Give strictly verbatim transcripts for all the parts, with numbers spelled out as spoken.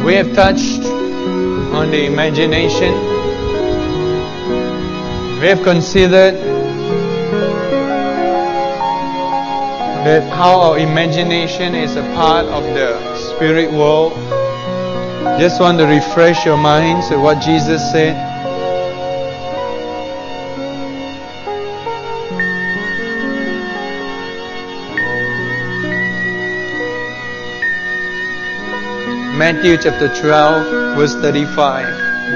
We have touched on the imagination. We have considered that how our imagination is a part of the spirit world. Just want to refresh your minds with what Jesus said. Matthew chapter twelve, verse thirty-five.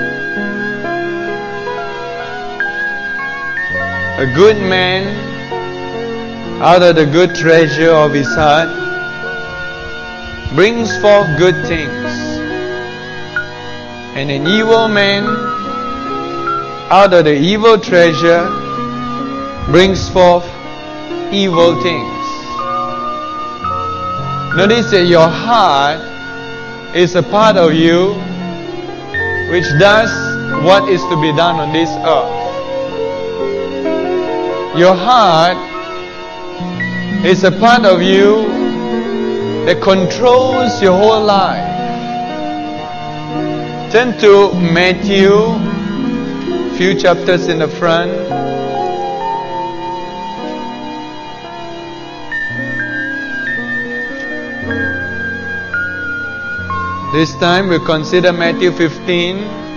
A good man, out of the good treasure of his heart, brings forth good things. And an evil man, out of the evil treasure, brings forth evil things. Notice that your heart is a part of you which does what is to be done on this earth. Your heart is a part of you that controls your whole life. Turn to Matthew, few chapters in the front. This time we'll consider Matthew fifteen,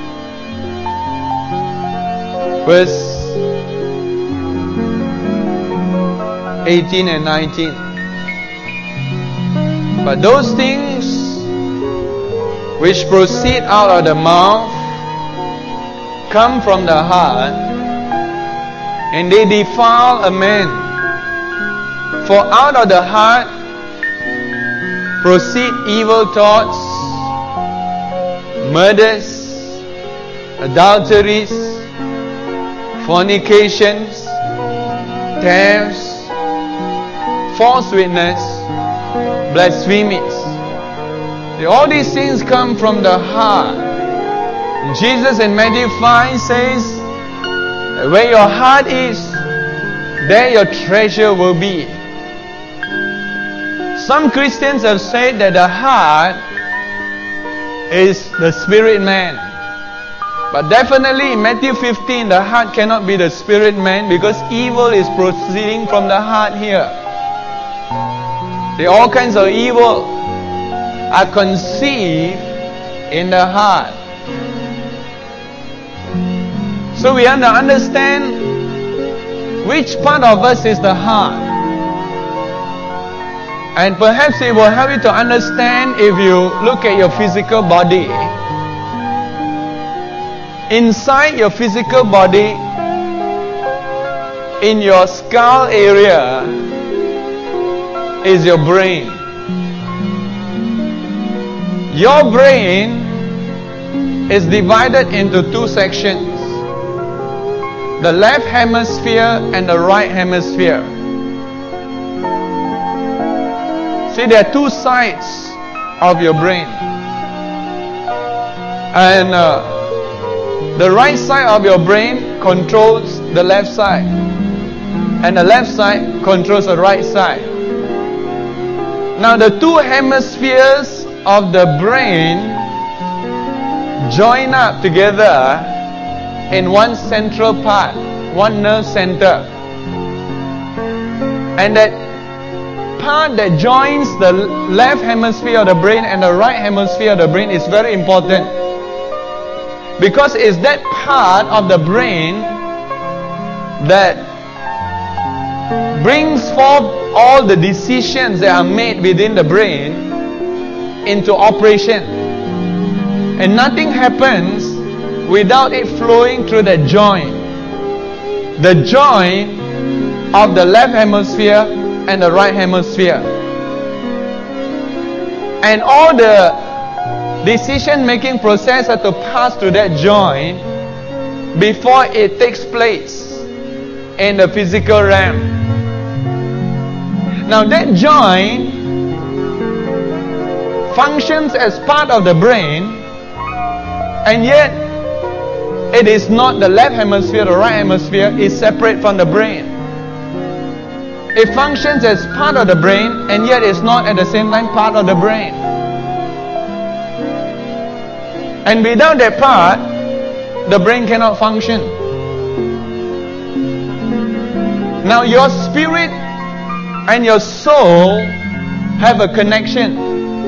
verse eighteen and nineteen. But those things which proceed out of the mouth come from the heart, and they defile a man. For out of the heart proceed evil thoughts, murders, adulteries, fornications, thefts, false witness, blasphemies. All these things come from the heart. Jesus in Matthew five says, where your heart is, there your treasure will be. Some Christians have said that the heart is the spirit man. But definitely in Matthew fifteen, the heart cannot be the spirit man, because evil is proceeding from the heart here. See, all kinds of evil are conceived in the heart. So we have to understand which part of us is the heart. And perhaps it will help you to understand if you look at your physical body. Inside your physical body, in your skull area, is your brain. Your brain is divided into two sections, the left hemisphere and the right hemisphere. See, there are two sides of your brain, and uh, the right side of your brain controls the left side, and the left side controls the right side. Now the two hemispheres of the brain join up together in one central part, one nerve center. And that part that joins the left hemisphere of the brain and the right hemisphere of the brain is very important, because it's that part of the brain that brings forth all the decisions that are made within the brain into operation. And nothing happens without it flowing through the joint. The joint of the left hemisphere and the right hemisphere. And all the decision-making process have to pass through that joint before it takes place in the physical realm. Now that joint functions as part of the brain, and yet it is not the left hemisphere, the right hemisphere is separate from the brain. It functions as part of the brain, and yet it's not at the same time part of the brain. And without that part, the brain cannot function. Now your spirit and your soul have a connection.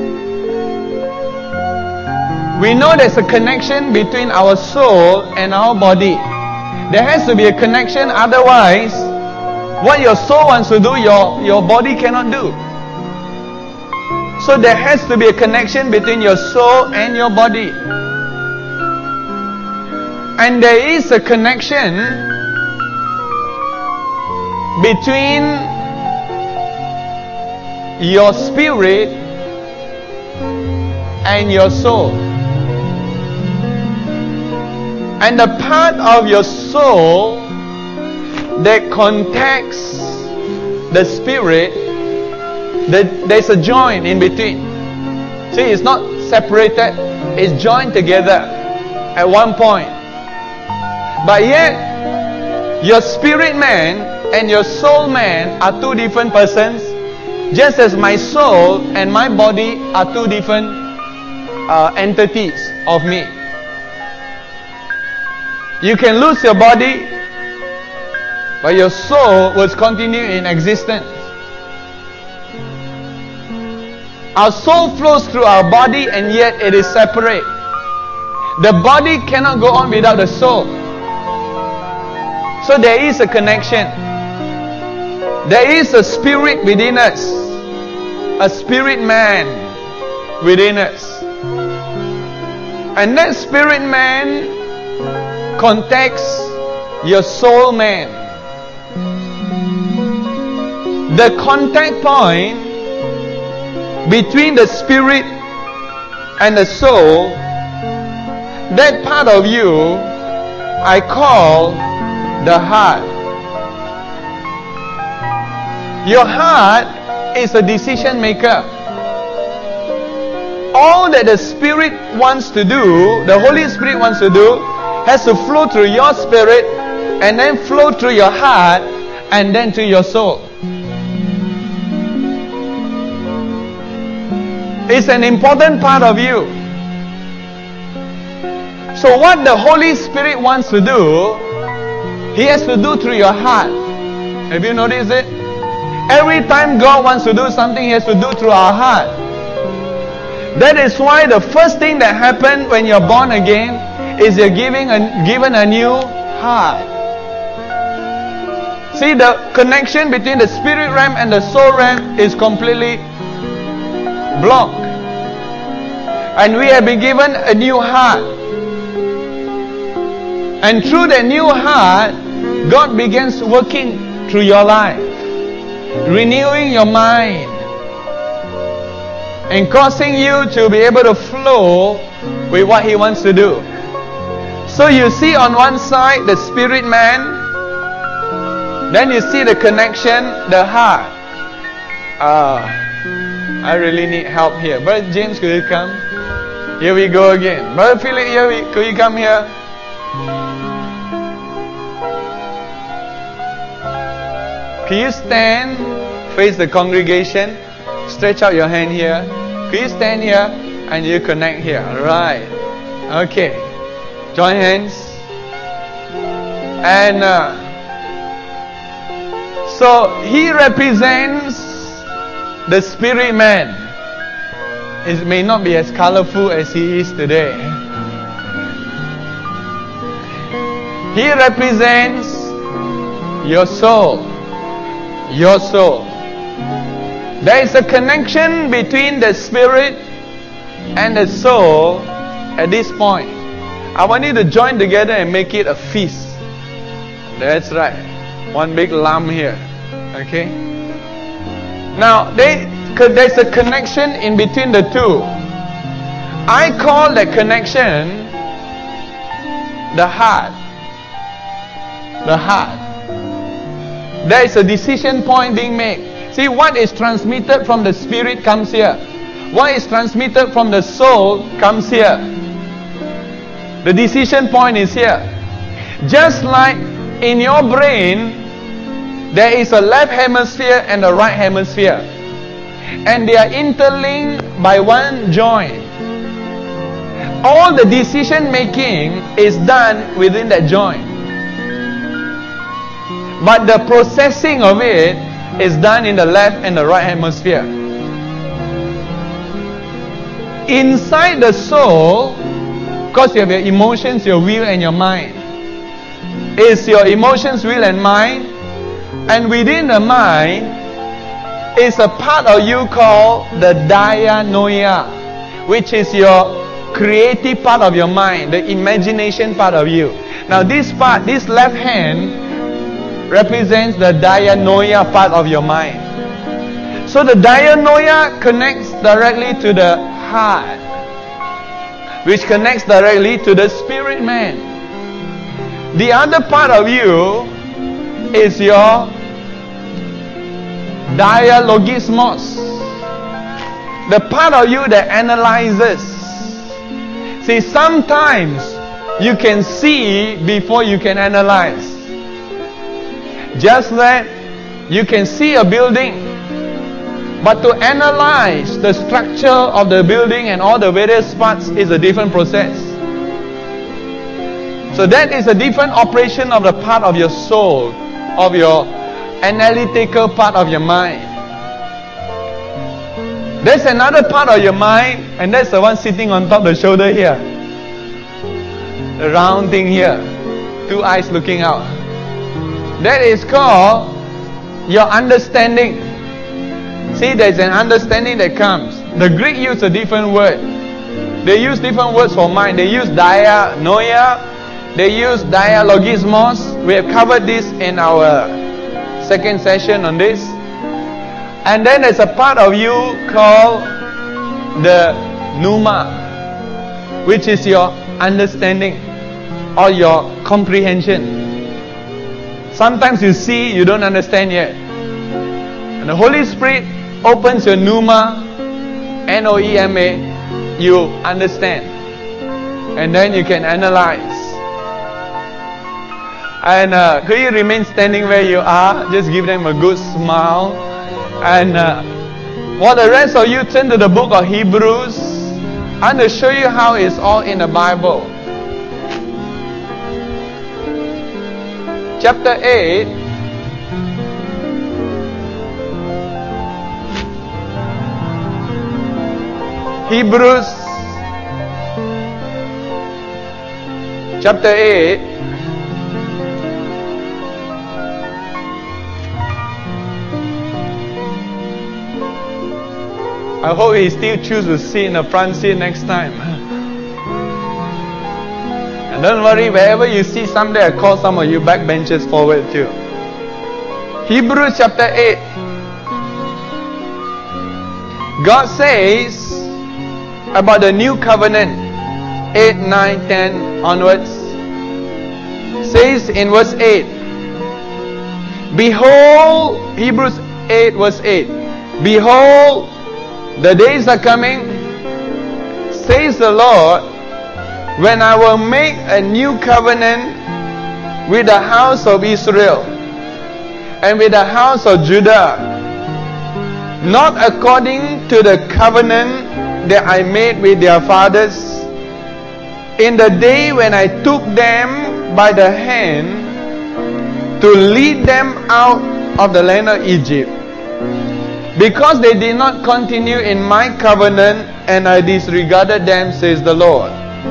We know there's a connection between our soul and our body. There has to be a connection, otherwise what your soul wants to do, your, your body cannot do. So there has to be a connection between your soul and your body. And there is a connection between your spirit and your soul. And the part of your soul that contacts the spirit, that there's a joint in between. See, it's not separated, it's joined together at one point. But yet, your spirit man and your soul man are two different persons, just as my soul and my body are two different uh, entities of me. You can lose your body, but your soul will continue in existence. Our soul flows through our body, and yet it is separate. The body cannot go on without the soul. So there is a connection. There is a spirit within us, a spirit man within us. And that spirit man contacts your soul man. The contact point between the spirit and the soul, that part of you I call the heart. Your heart is a decision maker. All that the Spirit wants to do, the Holy Spirit wants to do, has to flow through your spirit, and then flow through your heart, and then to your soul. It's an important part of you. So what the Holy Spirit wants to do, He has to do through your heart. Have you noticed it? Every time God wants to do something, He has to do through our heart. That is why the first thing that happens when you're born again is you're giving a, given a new heart. See, the connection between the spirit realm and the soul realm is completely blocked. And we have been given a new heart. And through the new heart, God begins working through your life, renewing your mind, and causing you to be able to flow with what He wants to do. So you see on one side the spirit man, then you see the connection, the heart. Ah, I really need help here. Brother James, could you come? Here we go again. Brother Philip, here we, could you come here? Can you stand, face the congregation, stretch out your hand here. Can you stand here and you connect here? Right. Okay. Join hands. And uh, so he represents the spirit man. It may not be as colorful as he is today. He represents your soul. Your soul. There is a connection between the spirit and the soul at this point. I want you to join together and make it a feast. That's right. One big lamb here. Okay? Now, they, there's a connection in between the two. I call the connection the heart. The heart. There is a decision point being made. See, what is transmitted from the spirit comes here. What is transmitted from the soul comes here. The decision point is here. Just like in your brain, there is a left hemisphere and a right hemisphere. And they are interlinked by one joint. all the decision making is done within that joint. But the processing of it is done in the left and the right hemisphere. Inside the soul, because you have your emotions, your will and your mind, is your emotions, will and mind. And within the mind is a part of you called the dianoia, which is your creative part of your mind, the imagination part of you. Now this part, this left hand represents the dianoia part of your mind. So the dianoia connects directly to the heart, which connects directly to the spirit man. The other part of you is your dialogismos, the part of you that analyzes. See, sometimes you can see before you can analyze. Just that you can see a building, but to analyze the structure of the building and all the various parts is a different process. So that is a different operation of the part of your soul, of your analytical part of your mind. There's another part of your mind, and that's the one sitting on top of the shoulder here. The round thing here. Two eyes looking out. That is called your understanding. See, there's an understanding that comes. The Greek use a different word. They use different words for mind. They use dianoia. They use dialogismos. We have covered this in our second session on this. And then there's a part of you called the pneuma, which is your understanding or your comprehension. Sometimes you see, you don't understand yet. And the Holy Spirit opens your pneuma, N O E M A, you understand. And then you can analyze. And uh, could you remain standing where you are? Just give them a good smile. And uh, while the rest of you turn to the book of Hebrews, I'm going to show you how it's all in the Bible. Chapter eight. Hebrews chapter eight. I hope he still chooses to sit in the front seat next time. And don't worry, wherever you see someday, I call some of you backbenchers forward too. Hebrews chapter eight. God says about the new covenant, eight, nine, ten onwards. Says in verse eight, behold, Hebrews eight verse eight, behold, the days are coming, says the Lord, when I will make a new covenant with the house of Israel and with the house of Judah, not according to the covenant that I made with their fathers in the day when I took them by the hand to lead them out of the land of Egypt, because they did not continue in my covenant, and I disregarded them, says the Lord.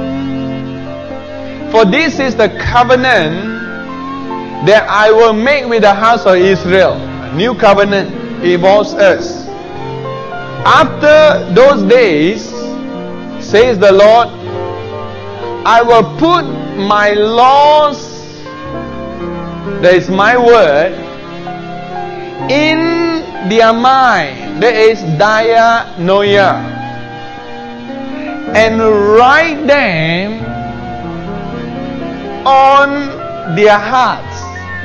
For this is the covenant that I will make with the house of Israel. A new covenant involves us. After those days, says the Lord, I will put my laws, that is my word, in their mind, that is dianoia, and write them on their hearts.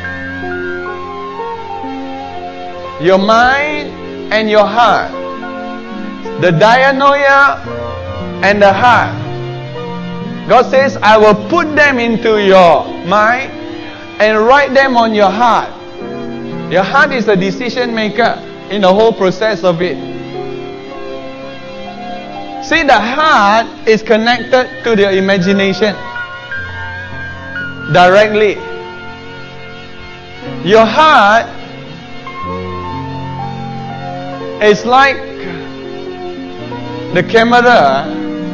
Your mind and your heart, the dianoia and the heart. God says, I will put them into your mind and write them on your heart. Your heart is the decision maker in the whole process of it. See, the heart is connected to the imagination directly. Your heart is like the camera,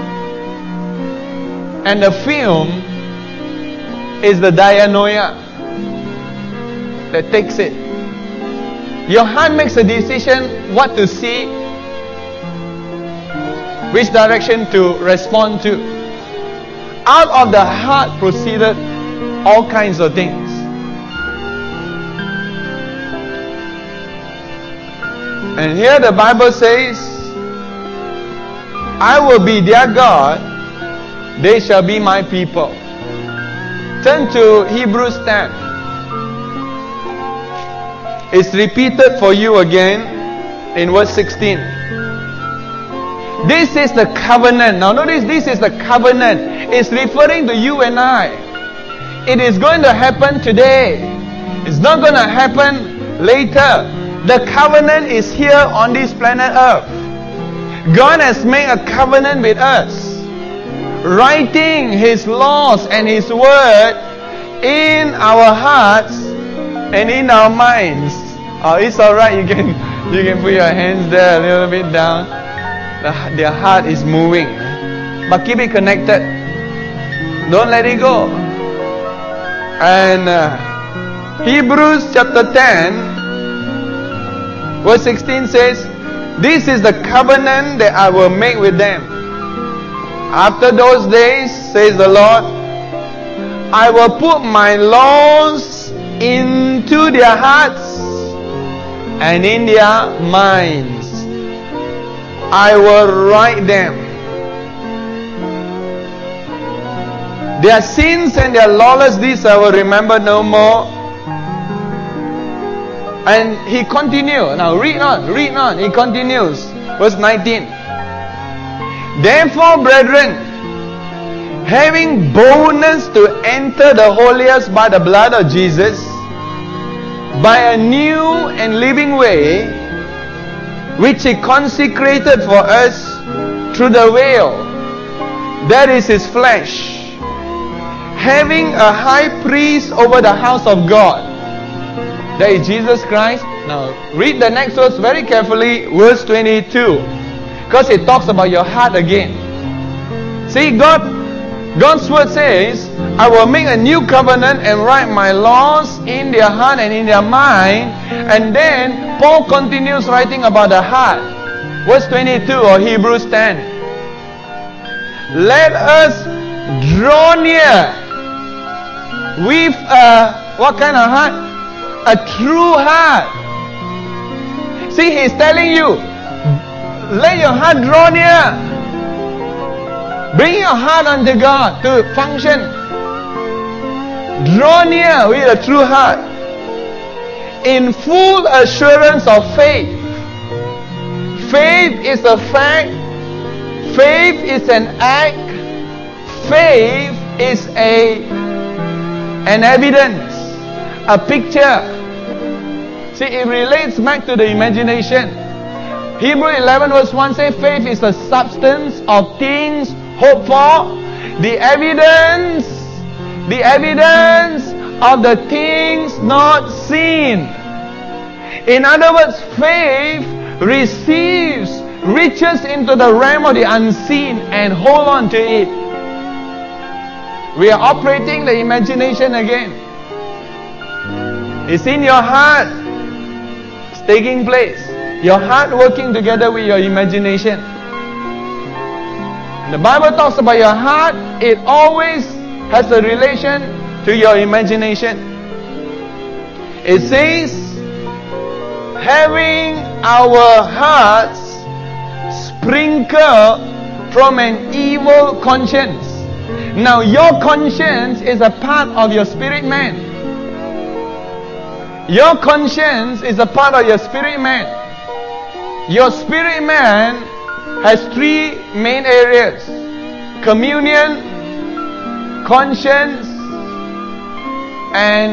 and the film is the dianoia that takes it. Your heart makes a decision what to see, which direction to respond to. Out of the heart proceeded all kinds of things. And here the Bible says, I will be their God, they shall be my people. Turn to Hebrews ten. It's repeated for you again in verse sixteen. This is the covenant. Now notice, this is the covenant. It's referring to you and I. It is going to happen today. It's not going to happen later. The covenant is here on this planet Earth. God has made a covenant with us, writing His laws and His word in our hearts and in our minds. Oh, it's alright. You can you can put your hands there a little bit down. The, their heart is moving, but keep it connected. Don't let it go. And uh, Hebrews chapter ten. Verse sixteen says, this is the covenant that I will make with them. After those days, says the Lord, I will put my laws into their hearts and in their minds. I will write them. Their sins and their lawless deeds I will remember no more. And he continues. Now read on, read on. He continues. Verse nineteen. Therefore, brethren, having boldness to enter the holiest by the blood of Jesus, by a new and living way, which He consecrated for us through the veil, that is His flesh, having a high priest over the house of God, that is Jesus Christ. Now read the next verse very carefully, verse twenty-two, because it talks about your heart again. See, God, God's word says, I will make a new covenant and write my laws in their heart and in their mind. And then Paul continues writing about the heart. Verse twenty-two or Hebrews ten. Let us draw near with a, what kind of heart? A true heart. See, he's telling you, let your heart draw near. Bring your heart unto God to function. Draw near with a true heart, in full assurance of faith. Faith is a fact. Faith is an act. Faith is a an evidence, a picture. See, it relates back to the imagination. Hebrews eleven verse one says, faith is the substance of things hoped for, the evidence, the evidence of the things not seen. In other words, faith receives, reaches into the realm of the unseen and hold on to it. We are operating the imagination again. It's in your heart. It's taking place. Your heart working together with your imagination. The Bible talks about your heart. It always has a relation to your imagination. It says, having our hearts sprinkled from an evil conscience. Now your conscience is a part of your spirit man. Your conscience is a part of your spirit man. Your spirit man has three main areas: communion, conscience, and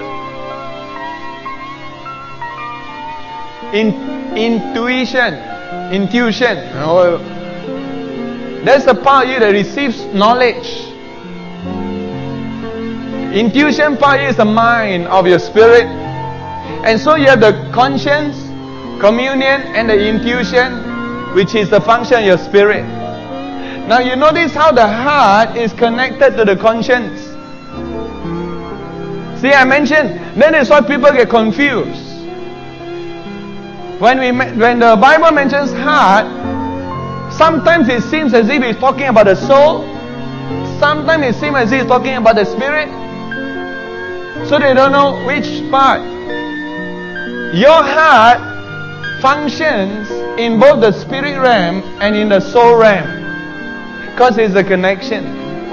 in, intuition. Intuition. Oh, that's the part of you that receives knowledge. Intuition part is the mind of your spirit. And so you have the conscience, communion, and the intuition, which is the function of your spirit. Now you notice how the heart is connected to the conscience. See, I mentioned, that is why people get confused. When we when the Bible mentions heart, sometimes it seems as if it's talking about the soul. Sometimes it seems as if it's talking about the spirit. So they don't know which part. Your heart functions in both the spirit realm and in the soul realm. Because it's a connection.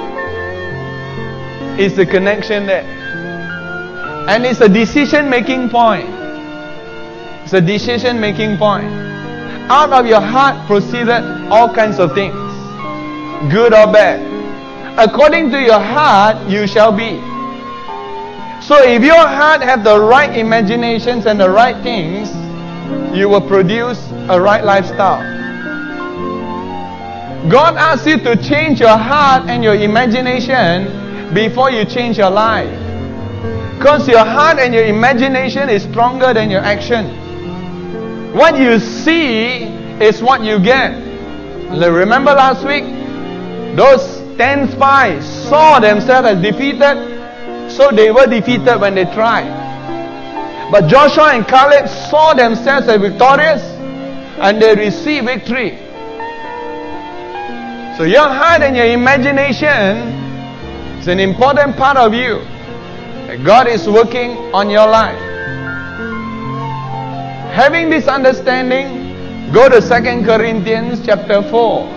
It's the connection there. And it's a decision making point. It's a decision making point. Out of your heart proceeded all kinds of things, good or bad. According to your heart, you shall be. So if your heart have the right imaginations and the right things, you will produce a right lifestyle. God asks you to change your heart and your imagination before you change your life. Because your heart and your imagination is stronger than your action. What you see is what you get. Remember last week? Those ten spies saw themselves as defeated, so they were defeated when they tried. But Joshua and Caleb saw themselves as victorious, and they received victory. So your heart and your imagination is an important part of you. God is working on your life. Having this understanding, go to Second Corinthians chapter four.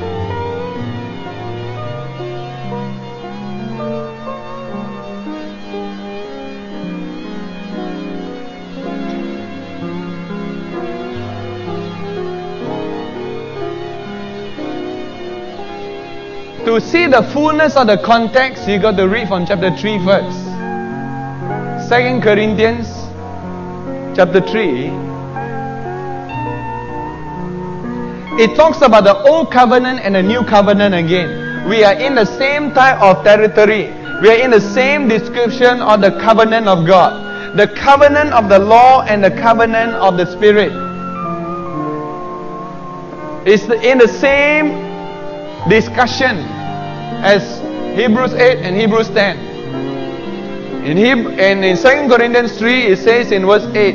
To see the fullness of the context, you got to read from chapter three first. Second Corinthians chapter three. It talks about the old covenant and the new covenant again. We are in the same type of territory. We are in the same description of the covenant of God. The covenant of the law and the covenant of the Spirit. It's in the same discussion as Hebrews eight and Hebrews ten. In Heb- and in Second Corinthians three, it says in verse eight,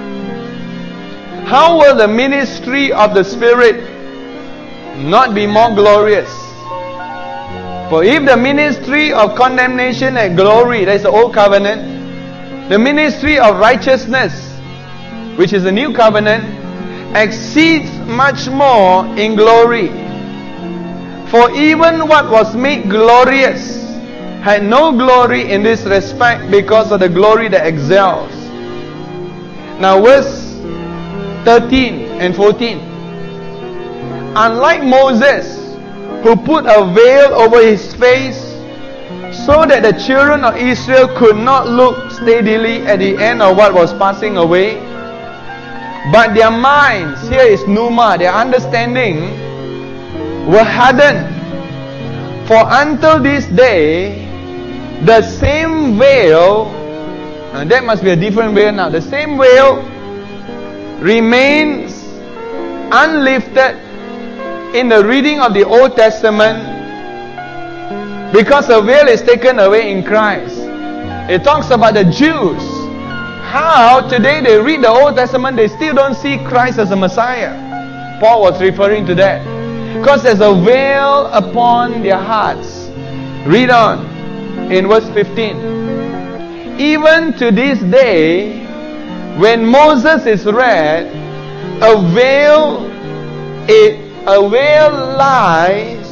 how will the ministry of the Spirit not be more glorious? For if the ministry of condemnation and glory, that is the old covenant, the ministry of righteousness, which is the new covenant, exceeds much more in glory. For even what was made glorious had no glory in this respect because of the glory that excels. Now verse thirteen and fourteen. Unlike Moses, who put a veil over his face so that the children of Israel could not look steadily at the end of what was passing away, but their minds, here is pneuma, their understanding, were hardened. For until this day, the same veil, and that must be a different veil now, the same veil remains unlifted in the reading of the Old Testament, because the veil is taken away in Christ. It talks about the Jews, how today they read the Old Testament, they still don't see Christ as a Messiah. Paul was referring to that. Because there's a veil upon their hearts. Read on in verse fifteen. Even to this day, when Moses is read, a veil, a, a veil lies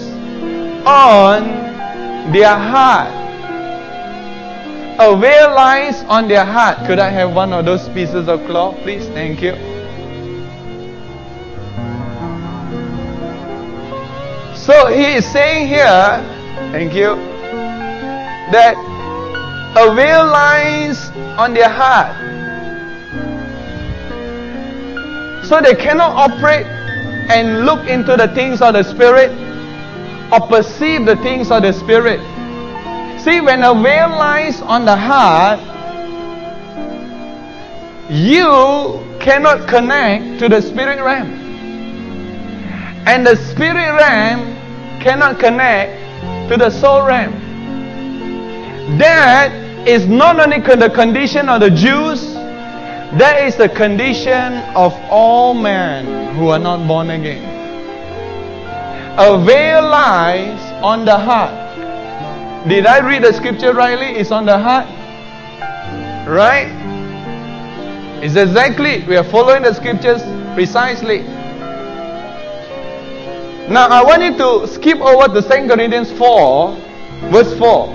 on their heart. A veil lies on their heart. Could I have one of those pieces of cloth, please? Thank you. So he is saying here, thank you, that a veil lies on their heart. So they cannot operate and look into the things of the Spirit or perceive the things of the Spirit. See, when a veil lies on the heart, you cannot connect to the spirit realm. And the spirit realm cannot connect to the soul realm. That is not only the condition of the Jews, that is the condition of all men who are not born again. A veil lies on the heart. Did I read the scripture rightly? It's on the heart. Right? It's exactly, we are following the scriptures precisely. Now I want you to skip over to Second Corinthians four, verse four.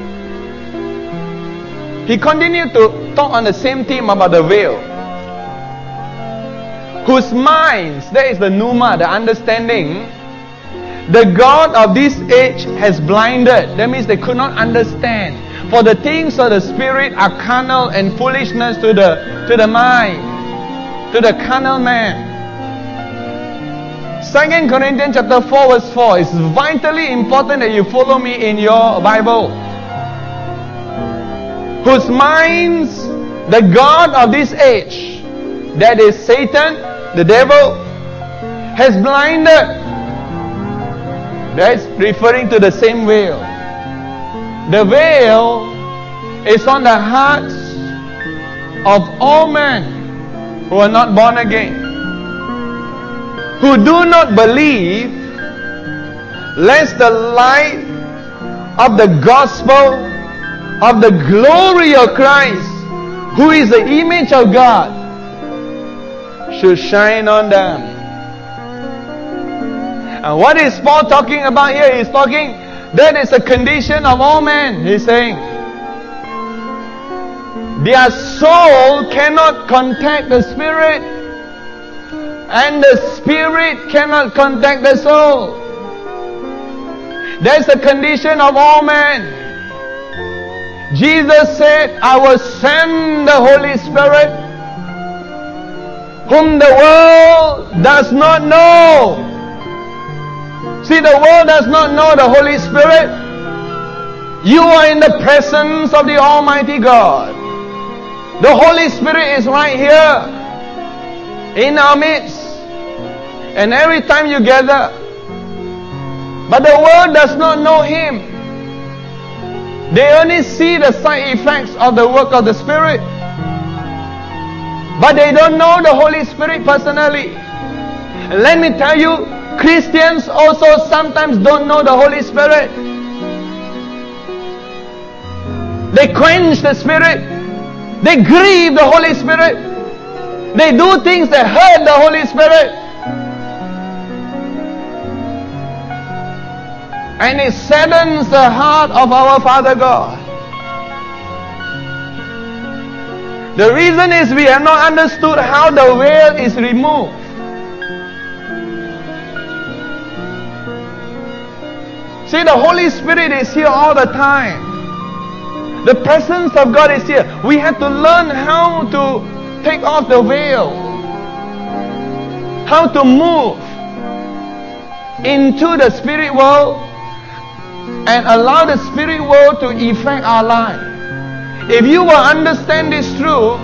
He continued to talk on the same theme about the veil. Whose minds, that is the pneuma, the understanding, the God of this age has blinded. That means they could not understand. For the things of the Spirit are carnal and foolishness to the to the mind, to the carnal man. Second Corinthians chapter four verse four is vitally important that you follow me in your Bible. Whose minds the God of this age, that is Satan, the devil, has blinded. That's referring to the same veil. The veil is on the hearts of all men who are not born again, who do not believe, lest the light of the gospel of the glory of Christ, who is the image of God, should shine on them. And what is Paul talking about here? He's talking, that is a condition of all men. He's saying, their soul cannot contact the spirit, and the spirit cannot contact the soul. That's the condition of all men. Jesus said, I will send the Holy Spirit, whom the world does not know. See, the world does not know the Holy Spirit. You are in the presence of the Almighty God. The Holy Spirit is right here in our midst. And every time you gather, but the world does not know Him. They only see the side effects of the work of the Spirit, but they don't know the Holy Spirit personally. And let me tell you, Christians also sometimes don't know the Holy Spirit. They quench the Spirit. They grieve the Holy Spirit. They do things that hurt the Holy Spirit. And it saddens the heart of our Father God. The reason is we have not understood how the veil is removed. See, the Holy Spirit is here all the time. The presence of God is here. We have to learn how to take off the veil, how to move into the spirit world and allow the spirit world to affect our life. If you will understand this truth,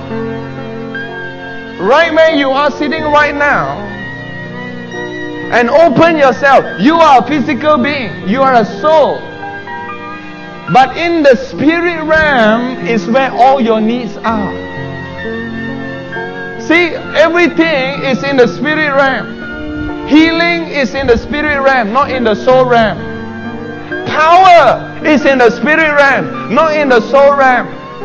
right where you are sitting right now, and open yourself. You are a physical being. You are a soul. But in the spirit realm is where all your needs are. See, everything is in the spirit realm. Healing is in the spirit realm, not in the soul realm. Power is in the spirit realm, not in the soul realm.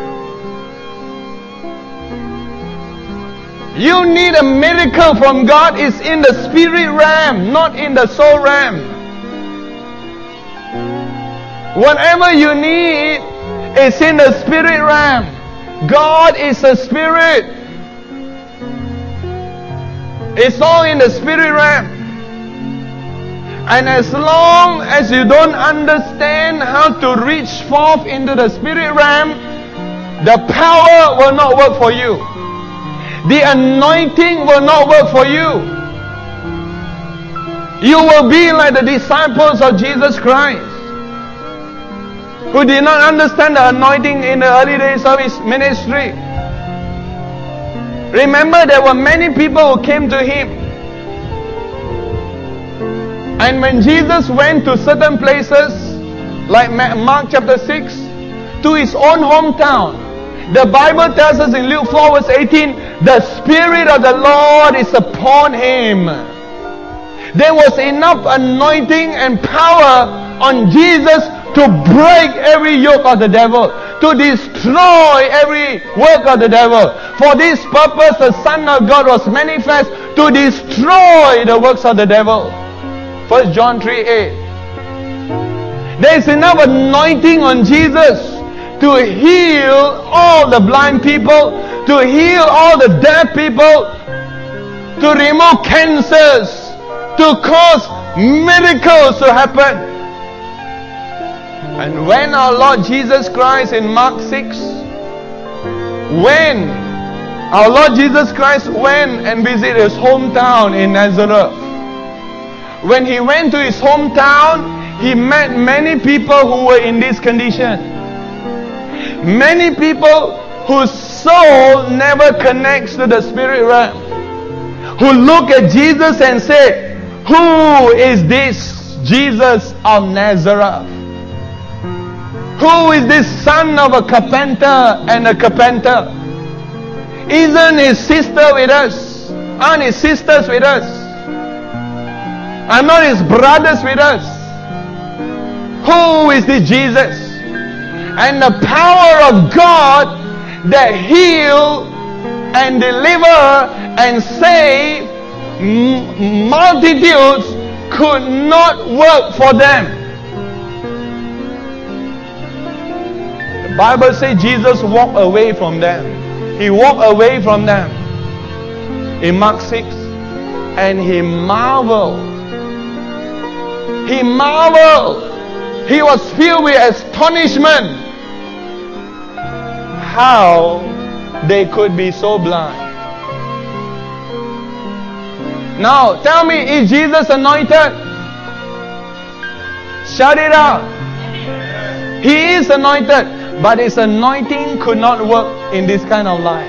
You need a miracle from God, is in the spirit realm, not in the soul realm. Whatever you need is in the spirit realm. God is a spirit. It's all in the spirit realm. And as long as you don't understand how to reach forth into the spirit realm, the power will not work for you. The anointing will not work for you. You will be like the disciples of Jesus Christ, who did not understand the anointing in the early days of His ministry. Remember, there were many people who came to Him. And when Jesus went to certain places, like Mark chapter six, to His own hometown, the Bible tells us in Luke four verse eighteen, the Spirit of the Lord is upon Him. There was enough anointing and power on Jesus to break every yoke of the devil, to destroy every work of the devil. For this purpose, the Son of God was manifest to destroy the works of the devil. First John three eight. There is enough anointing on Jesus to heal all the blind people, to heal all the deaf people, to remove cancers, to cause miracles to happen. And when our Lord Jesus Christ in Mark six, when our Lord Jesus Christ went and visited His hometown in Nazareth, when He went to His hometown, He met many people who were in this condition. Many people whose soul never connects to the spirit realm, who look at Jesus and say, who is this Jesus of Nazareth? Who is this son of a carpenter and a carpenter? Isn't his sister with us? Aren't his sisters with us? Are not his brothers with us? Who is this Jesus? And the power of God that heal and deliver and save m- multitudes could not work for them. The Bible says Jesus walked away from them. He walked away from them in Mark six, and He marveled. He marveled. He was filled with astonishment how they could be so blind. Now, tell me, is Jesus anointed? Shout it out. He is anointed, but His anointing could not work in this kind of life.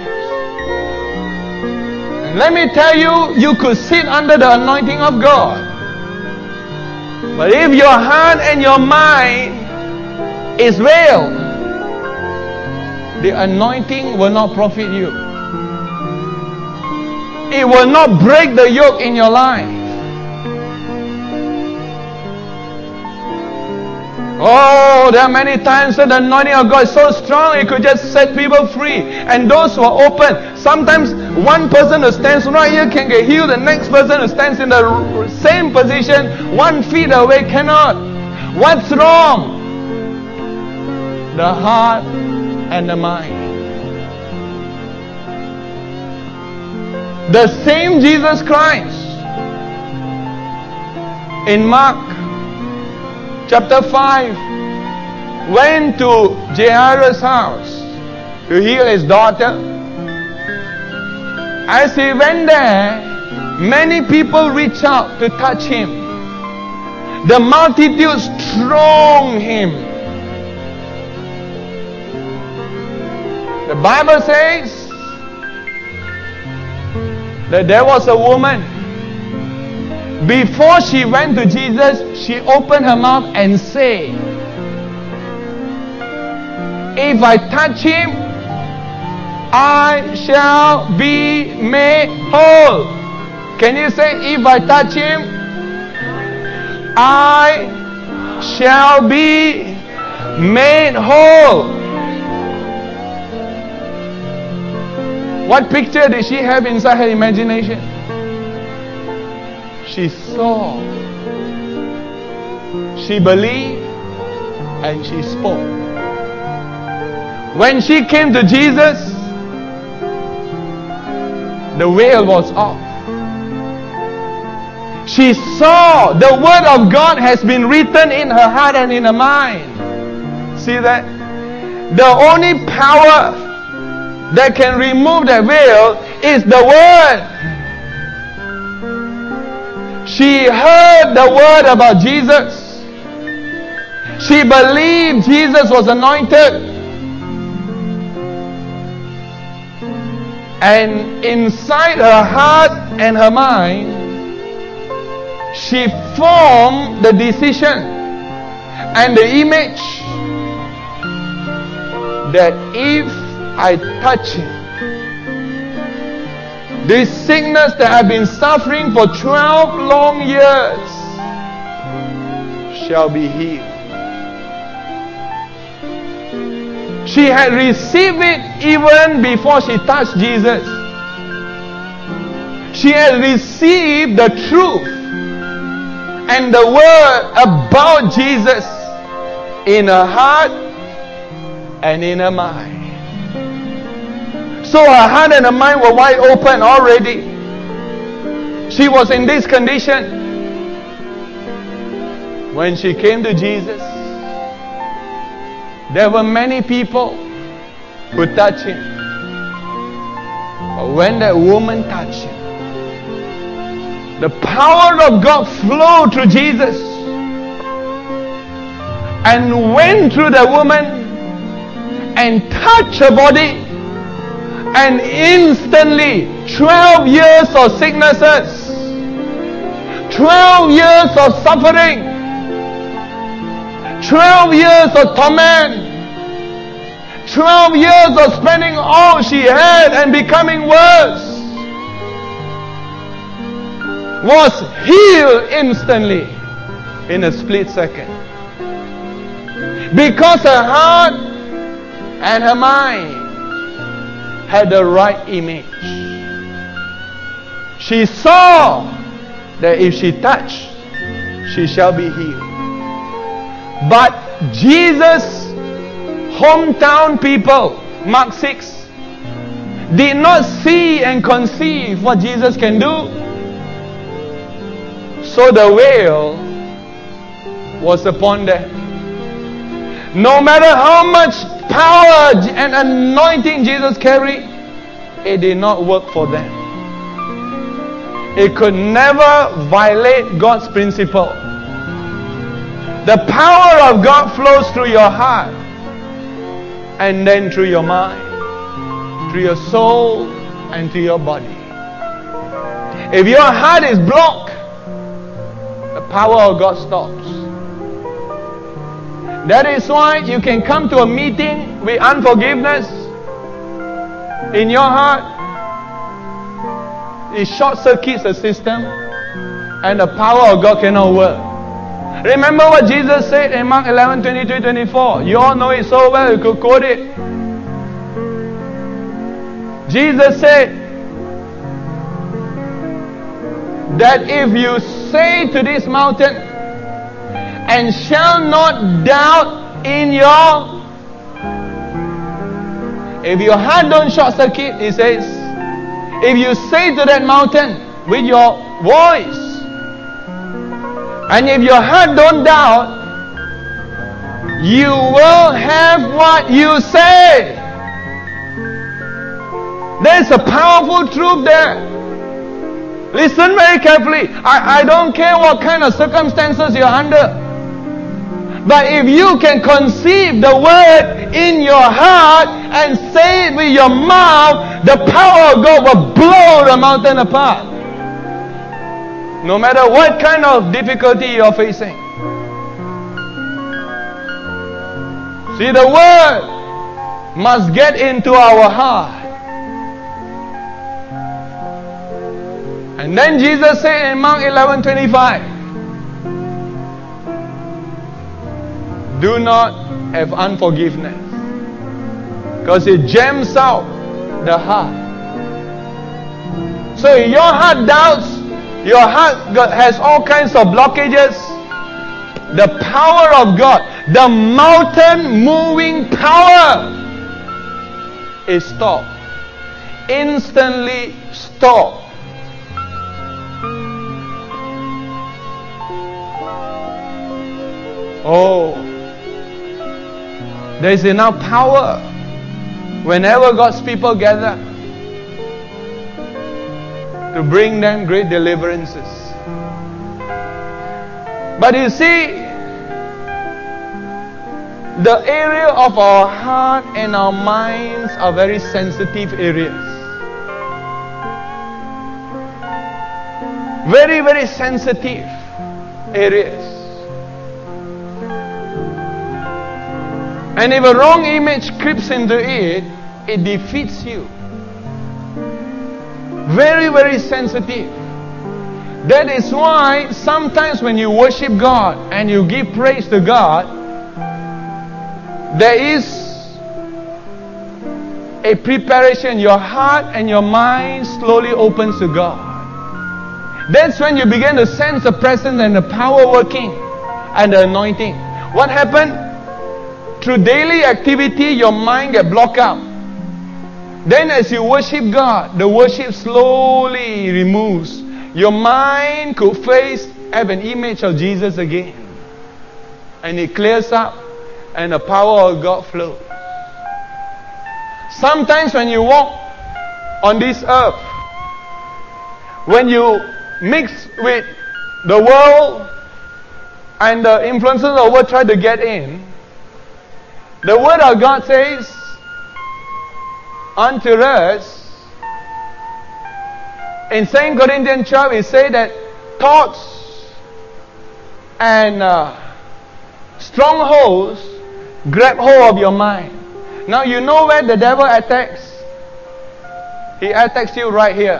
And let me tell you, you could sit under the anointing of God. But if your heart and your mind is veiled, the anointing will not profit you. It will not break the yoke in your life. Oh, there are many times that the anointing of God is so strong it could just set people free. And those who are open, sometimes one person who stands right here can get healed, the next person who stands in the same position one feet away cannot. What's wrong? The heart and the mind. The same Jesus Christ in Mark chapter five went to Jairus' house to heal his daughter. As he went there, many people reached out to touch him. The multitudes thronged him. The Bible says that there was a woman. Before she went to Jesus, she opened her mouth and said, if I touch Him, I shall be made whole. Can you say, if I touch Him, I shall be made whole? What picture did she have inside her imagination? She saw, she believed, and she spoke. When she came to Jesus, the veil was off. She saw the word of God has been written in her heart and in her mind. See that? The only power that can remove the veil is the word. She heard the word about Jesus. She believed Jesus was anointed. And inside her heart and her mind, she formed the decision and the image that if I touch Him, this sickness that I've been suffering for twelve long years shall be healed. She had received it even before she touched Jesus. She had received the truth and the word about Jesus in her heart and in her mind. So her heart and her mind were wide open already. She was in this condition. When she came to Jesus, there were many people who touched Him. But when that woman touched Him, the power of God flowed through Jesus and went through the woman and touched her body. And instantly, twelve years of sicknesses, twelve years of suffering, twelve years of torment, twelve years of spending all she had and becoming worse, was healed instantly in a split second. Because her heart and her mind had the right image. She saw that if she touched, she shall be healed. But Jesus' hometown people, Mark six, did not see and conceive what Jesus can do. So the veil was upon them. No matter how much power and anointing Jesus carried, it did not work for them. It could never violate God's principle. The power of God flows through your heart and then through your mind, through your soul and to your body. If your heart is blocked, the power of God stops. That is why you can come to a meeting with unforgiveness in your heart. It short circuits the system and the power of God cannot work. Remember what Jesus said in Mark eleven, twenty-three, twenty-four. You all know it so well, you could quote it. Jesus said that if you say to this mountain, and shall not doubt in your... If your heart don't short circuit, He says, if you say to that mountain with your voice, and if your heart don't doubt, you will have what you say. There's a powerful truth there. Listen very carefully. I, I don't care what kind of circumstances you're under. But if you can conceive the word in your heart and say it with your mouth, the power of God will blow the mountain apart. No matter what kind of difficulty you're facing. See, the word must get into our heart. And then Jesus said in Mark eleven, twenty-five, do not have unforgiveness, because it jams out the heart. So if your heart doubts, your heart has all kinds of blockages, the power of God, the mountain moving power, is stopped. Instantly stopped. Oh, there is enough power whenever God's people gather to bring them great deliverances. But you see, the area of our heart and our minds are very sensitive areas. Very, very sensitive areas. And if a wrong image creeps into it, it defeats you. Very, very sensitive. That is why sometimes when you worship God and you give praise to God, there is a preparation. Your heart and your mind slowly opens to God. That's when you begin to sense the presence and the power working and the anointing. What happened? Through daily activity, your mind get blocked out. Then as you worship God, the worship slowly removes. Your mind could face, have an image of Jesus again. And it clears up and the power of God flows. Sometimes when you walk on this earth, when you mix with the world and the influences of the world try to get in, the Word of God says unto us, in Second Corinthians twelve, it says that thoughts and uh, strongholds grab hold of your mind. Now you know where the devil attacks. He attacks you right here.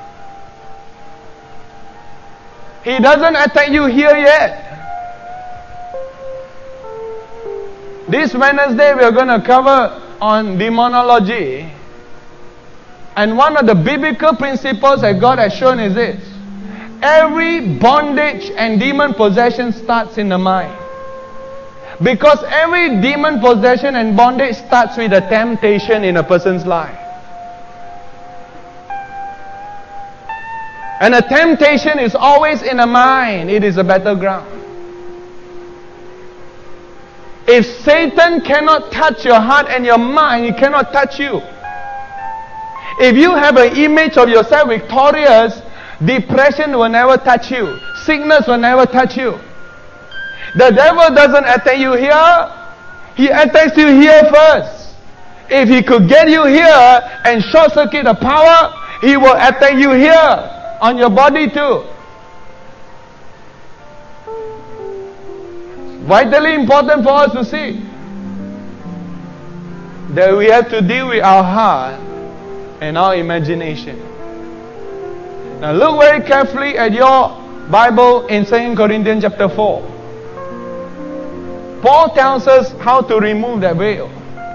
He doesn't attack you here yet. This Wednesday we are going to cover on demonology. And one of the biblical principles that God has shown is this. Every bondage and demon possession starts in the mind. Because every demon possession and bondage starts with a temptation in a person's life. And a temptation is always in the mind. It is a battleground. If Satan cannot touch your heart and your mind, he cannot touch you. If you have an image of yourself victorious, depression will never touch you. Sickness will never touch you. The devil doesn't attack you here. He attacks you here first. If he could get you here and short circuit the power, he will attack you here on your body too. Vitally important for us to see that we have to deal with our heart and our imagination. Now look very carefully at your Bible in Second Corinthians chapter four. Paul tells us how to remove that veil.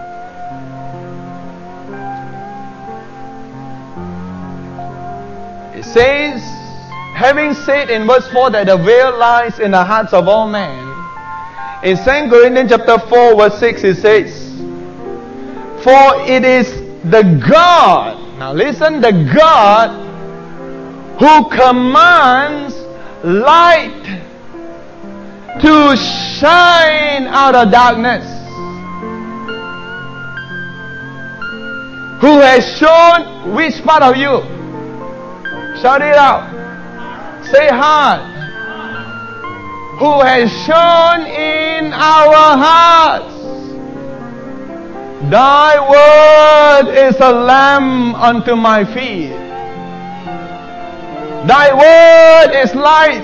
It says, having said in verse four that the veil lies in the hearts of all men, in Second Corinthians chapter four verse six it says, for it is the God, now listen, the God who commands light to shine out of darkness, who has shown which part of you? Shout it out. Say heart. Who has shown in our hearts. Thy word is a lamp unto my feet. Thy word is light.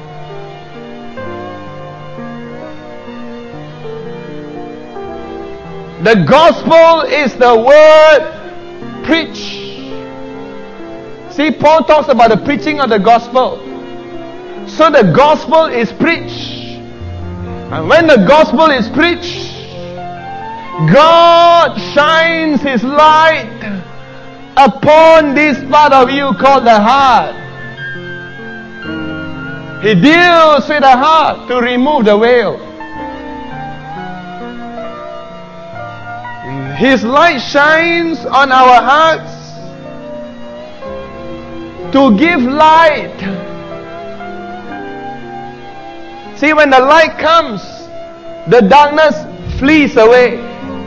The gospel is the word preached. See, Paul talks about the preaching of the gospel. So the gospel is preached. And when the gospel is preached, God shines His light upon this part of you called the heart. He deals with the heart to remove the veil. His light shines on our hearts to give light. See, when the light comes, the darkness flees away.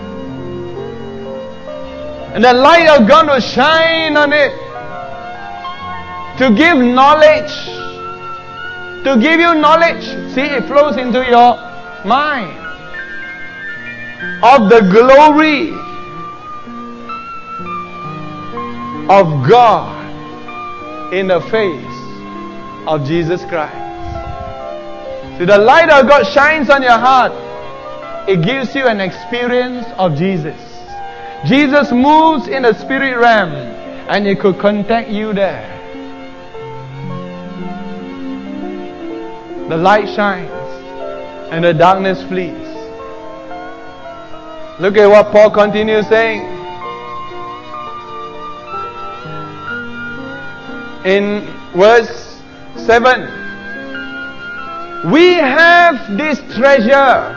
And the light of God will shine on it to give knowledge to give you knowledge. See, it flows into your mind of the glory of God in the face of Jesus Christ. See, the light of God shines on your heart. It gives you an experience of Jesus. Jesus moves in the spirit realm, and He could contact you there. The light shines and the darkness flees. Look at what Paul continues saying. In verse seven, we have this treasure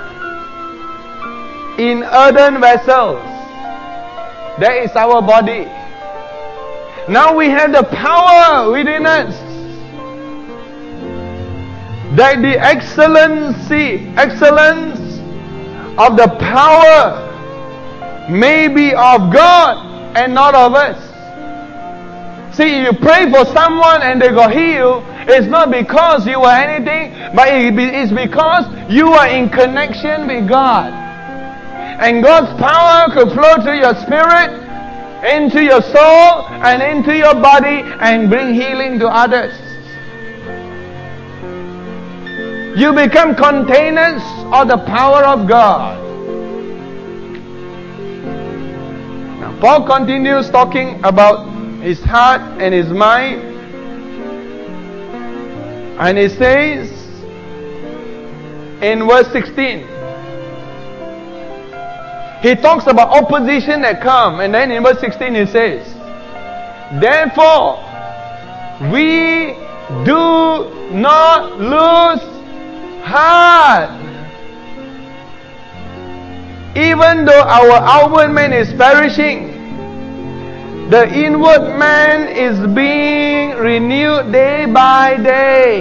in earthen vessels. That is our body. Now we have the power within us, that the excellency, excellence of the power may be of God and not of us. See, you pray for someone and they got healed, it's not because you are anything, but it's because you are in connection with God. And God's power could flow through your spirit, into your soul, and into your body, and bring healing to others. You become containers of the power of God. Now, Paul continues talking about his heart and his mind. And he says in verse sixteen, he talks about opposition that come, and then in verse sixteen he says, therefore we do not lose heart. Even though our outward man is perishing, the inward man is being renewed day by day.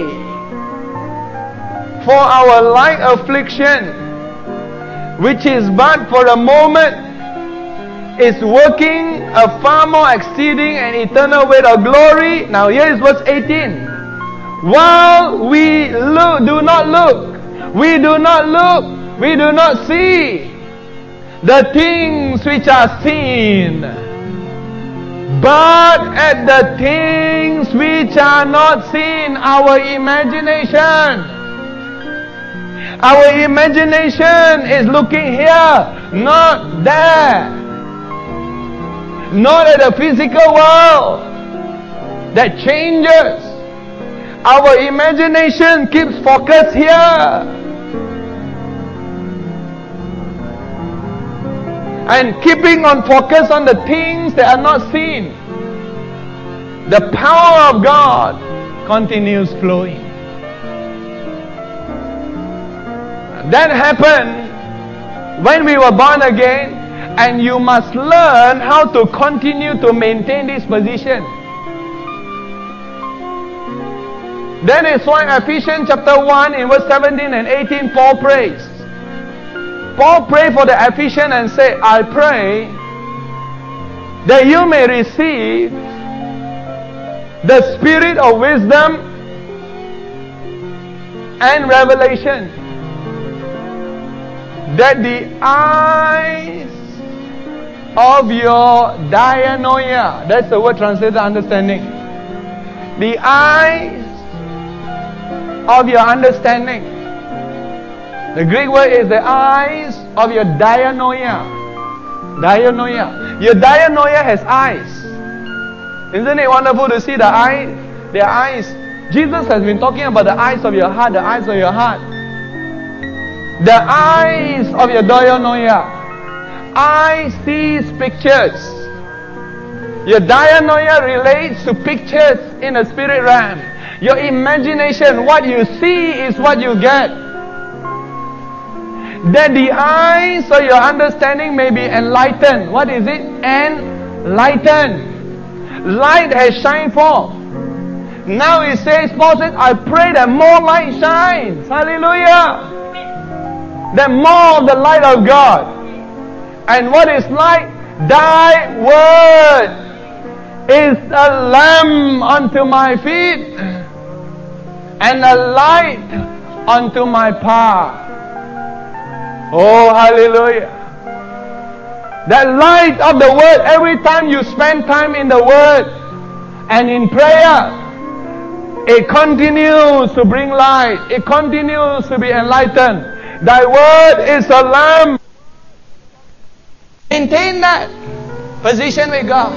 For our light affliction, which is but for a moment, is working a far more exceeding and eternal weight of glory. Now here is verse eighteen. While we look, do not look, we do not look, we do not see the things which are seen, but at the things which are not seen. Our imagination. Our imagination is looking here, not there. Not at the physical world that changes. Our imagination keeps focus here. And keeping on focus on the things that are not seen, the power of God continues flowing. That happened when we were born again, and you must learn how to continue to maintain this position. That is why Ephesians chapter one in verse seventeen and eighteen, Paul prays. Paul prayed for the Ephesians and said, I pray that you may receive the spirit of wisdom and revelation, that the eyes of your dianoia, that's the word translated understanding, the eyes of your understanding. The Greek word is the eyes of your dianoia. Dianoia. Your dianoia has eyes. Isn't it wonderful to see the eye? Their eyes. Jesus has been talking about the eyes of your heart, the eyes of your heart. The eyes of your dianoia. Eye sees pictures. Your dianoia relates to pictures in the spirit realm. Your imagination, what you see is what you get. That the eyes of your understanding may be enlightened. What is it? Enlightened. Light has shined forth. Now it says, Paul says, I pray that more light shines. Hallelujah. That more of the light of God. And what is light? Thy word is a lamp unto my feet and a light unto my path. Oh, hallelujah. That light of the Word, every time you spend time in the Word and in prayer, it continues to bring light. It continues to be enlightened. Thy Word is a lamp. Maintain that position with God.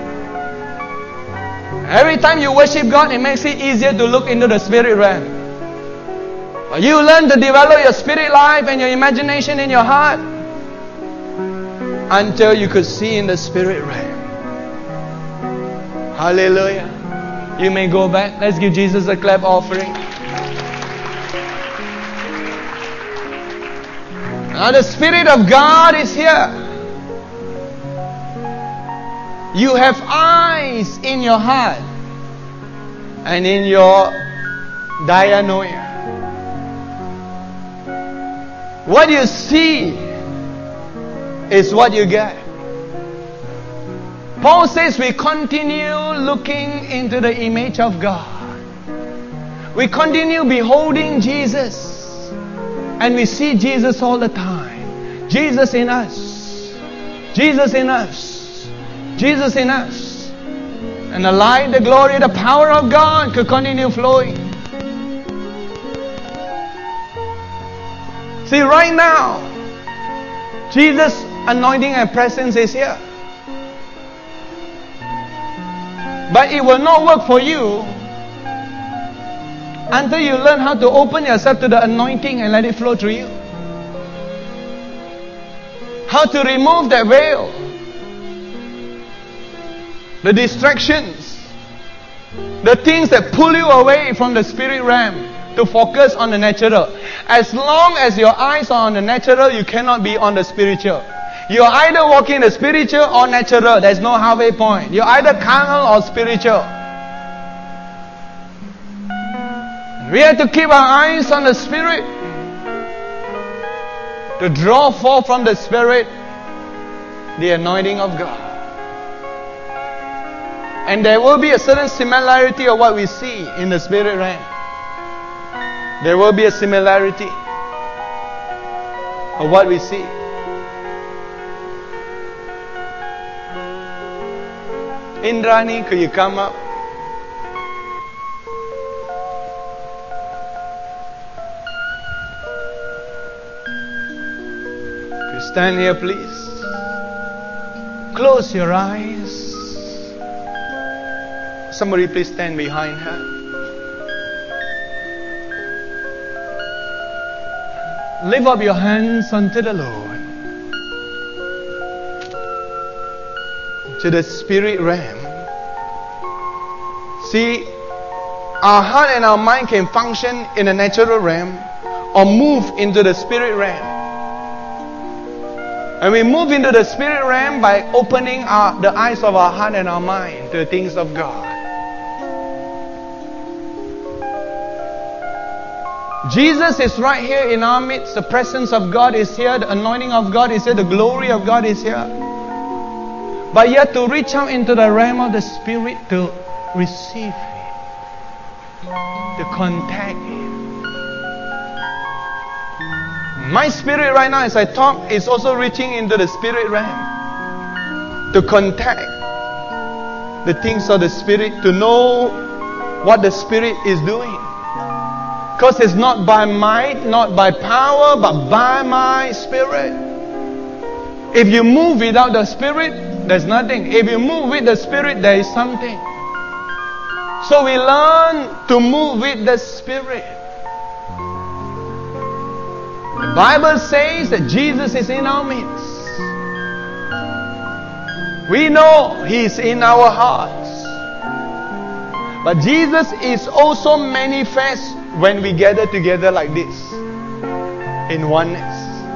Every time you worship God, it makes it easier to look into the spirit realm. You learn to develop your spirit life and your imagination in your heart until you could see in the spirit realm. Hallelujah. You may go back. Let's give Jesus a clap offering. Now the Spirit of God is here. You have eyes in your heart and in your dianoia. What you see is what you get. Paul says we continue looking into the image of God. We continue beholding Jesus. And we see Jesus all the time. Jesus in us. Jesus in us. Jesus in us. And the light, the glory, the power of God could continue flowing. See, right now, Jesus' anointing and presence is here. But it will not work for you until you learn how to open yourself to the anointing and let it flow through you. How to remove that veil. The distractions. The things that pull you away from the spirit realm to focus on the natural. As long as your eyes are on the natural, you cannot be on the spiritual. You are either walking the spiritual or natural. There's no halfway point. You're either carnal or spiritual. We have to keep our eyes on the Spirit to draw forth from the Spirit the anointing of God. And there will be a certain similarity of what we see in the Spirit realm. There will be a similarity of what we see. Indrani, could you come up? Stand here, please. Close your eyes. Somebody please stand behind her. Lift up your hands unto the Lord. To the spirit realm. See, our heart and our mind can function in the natural realm or move into the spirit realm. And we move into the spirit realm by opening our, the eyes of our heart and our mind to the things of God. Jesus is right here in our midst. The presence of God is here. The anointing of God is here. The glory of God is here. But yet to reach out into the realm of the Spirit to receive Him. To contact Him. My spirit right now as I talk is also reaching into the spirit realm. To contact the things of the Spirit. To know what the Spirit is doing. Because it's not by might, not by power, but by my Spirit. If you move without the Spirit, there's nothing. If you move with the Spirit, there is something. So we learn to move with the Spirit. The Bible says that Jesus is in our midst. We know He is in our hearts. But Jesus is also manifest when we gather together like this. In oneness.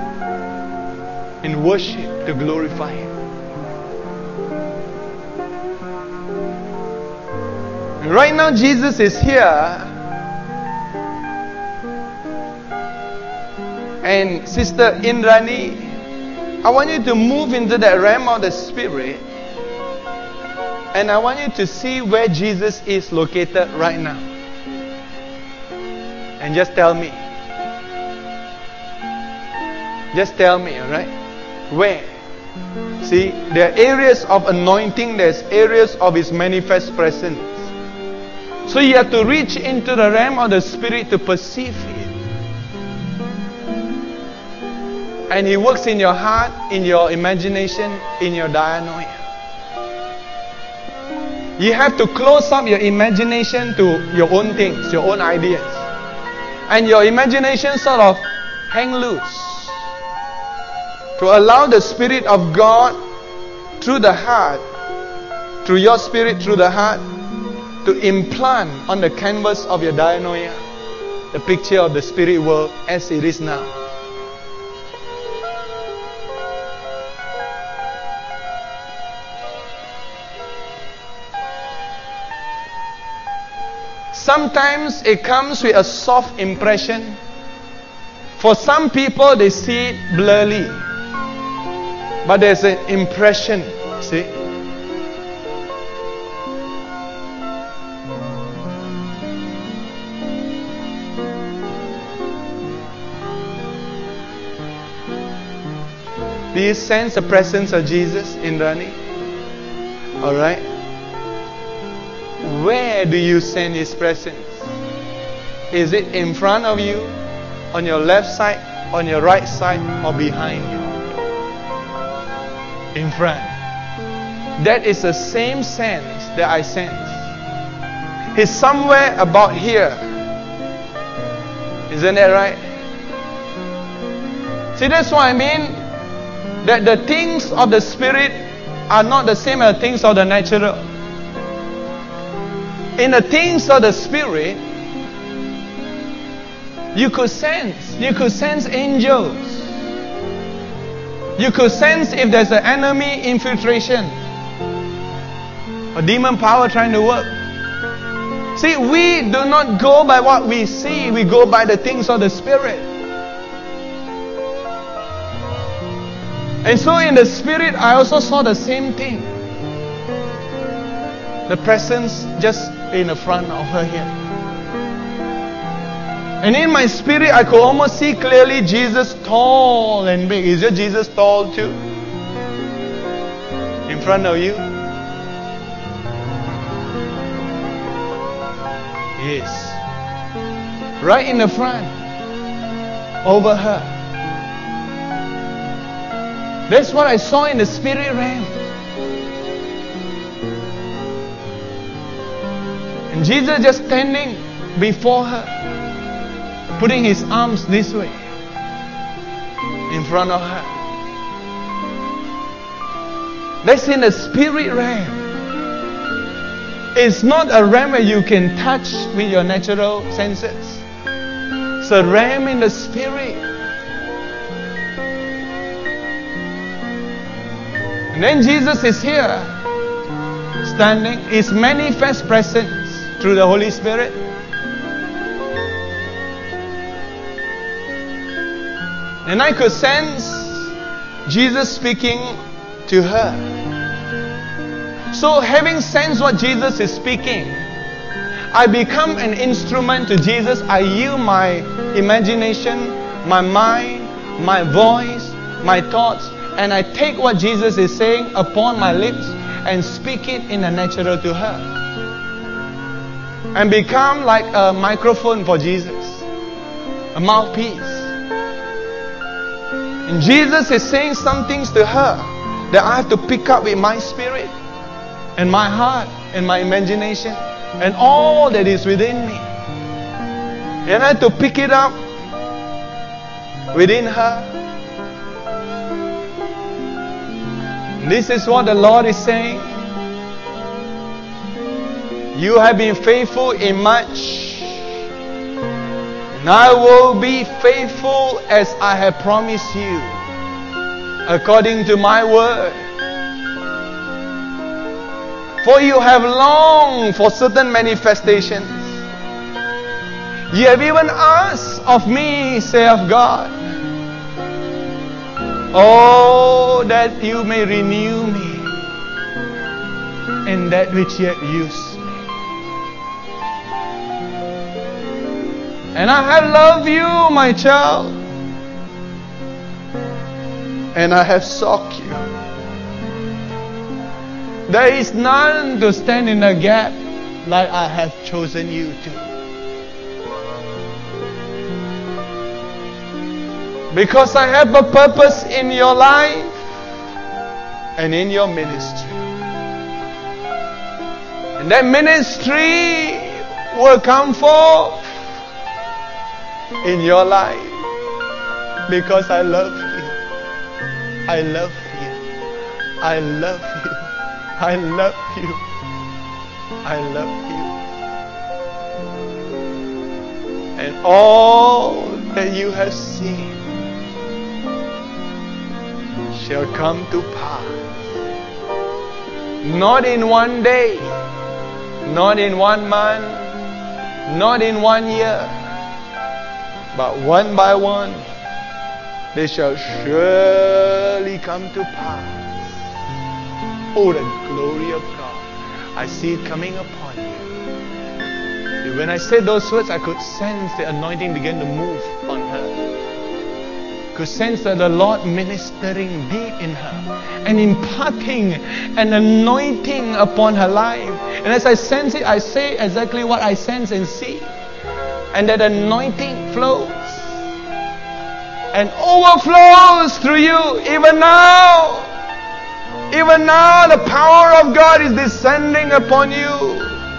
In worship to glorify Him. Right now Jesus is here. And Sister Indrani, I want you to move into that realm of the Spirit. And I want you to see where Jesus is located right now. And just tell me. Just tell me, alright? Where? See, there are areas of anointing, there's areas of His manifest presence. So you have to reach into the realm of the Spirit to perceive it. And He works in your heart, in your imagination, in your dianoia. You have to close up your imagination to your own things, your own ideas. And your imagination sort of hang loose. To allow the Spirit of God through the heart, through your spirit, through the heart, to implant on the canvas of your dianoia the picture of the spirit world as it is now. Sometimes it comes with a soft impression. For some people, they see it blurry. But there's an impression, see? Do you sense the presence of Jesus, Indrani? Alright? Where do you sense His presence? Is it in front of you, on your left side, on your right side, or behind you? In front. That is the same sense that I sense. He's somewhere about here. Isn't that right? See, that's what I mean. That the things of the Spirit are not the same as the things of the natural. In the things of the Spirit, you could sense, you could sense angels. You could sense if there's an enemy infiltration, a demon power trying to work. See, we do not go by what we see, we go by the things of the Spirit. And so in the Spirit, I also saw the same thing. The presence just in the front of her here. And in my spirit, I could almost see clearly Jesus tall and big. Is your Jesus tall too? In front of you? Yes. Right in the front. Over her. That's what I saw in the spirit realm. And Jesus just standing before her, putting His arms this way in front of her. That's in the spirit realm. It's not a realm where you can touch with your natural senses. It's a realm in the spirit. And then Jesus is here, standing, His manifest presence through the Holy Spirit. And I could sense Jesus speaking to her. So having sensed what Jesus is speaking, I become an instrument to Jesus. I yield my imagination, my mind, my voice, my thoughts, and I take what Jesus is saying upon my lips and speak it in the natural to her. And become like a microphone for Jesus, a mouthpiece. And Jesus is saying some things to her that I have to pick up with my spirit and my heart and my imagination and all that is within me. And I have to pick it up within her. This is what the Lord is saying. You have been faithful in much, and I will be faithful as I have promised you, according to my word. For you have longed for certain manifestations. You have even asked of me, saith God, oh, that you may renew me in that which yet use me. And I have loved you, my child. And I have sought you. There is none to stand in the gap like I have chosen you to. Because I have a purpose in your life and in your ministry. And that ministry will come forth in your life because I love you. I love you. I love you. I love you. I love you. And all that you have seen shall come to pass. Not in one day, not in one month, not in one year, but one by one, they shall surely come to pass. Oh, the glory of God. I see it coming upon you. When I said those words, I could sense the anointing begin to move on her. Could sense that the Lord ministering deep in her and imparting an anointing upon her life. And as I sense it, I say exactly what I sense and see. And that anointing flows and overflows through you even now. Even now, the power of God is descending upon you.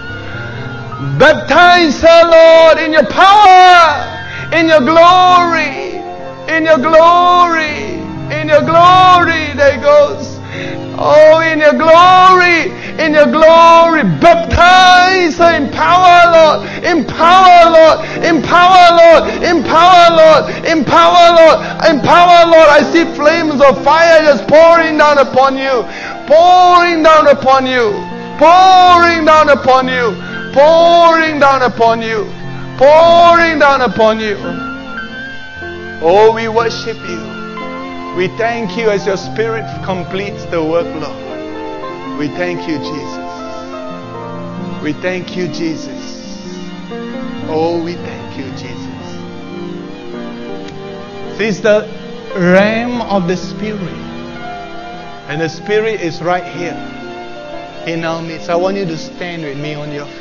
Baptize her, Lord, in your power, in your glory. In your glory, in your glory, there it goes. Oh, in your glory, in your glory, baptize her in power, Lord, empower, Lord, empower, Lord, empower, Lord, empower, Lord, empower, Lord. I see flames of fire just pouring down upon you, pouring down upon you, pouring down upon you, pouring down upon you, pouring down upon you. Oh, we worship you. We thank you as your Spirit completes the work, Lord. We thank you, Jesus. We thank you, Jesus. Oh, we thank you, Jesus. This is the realm of the Spirit. And the Spirit is right here in our midst. I want you to stand with me on your feet.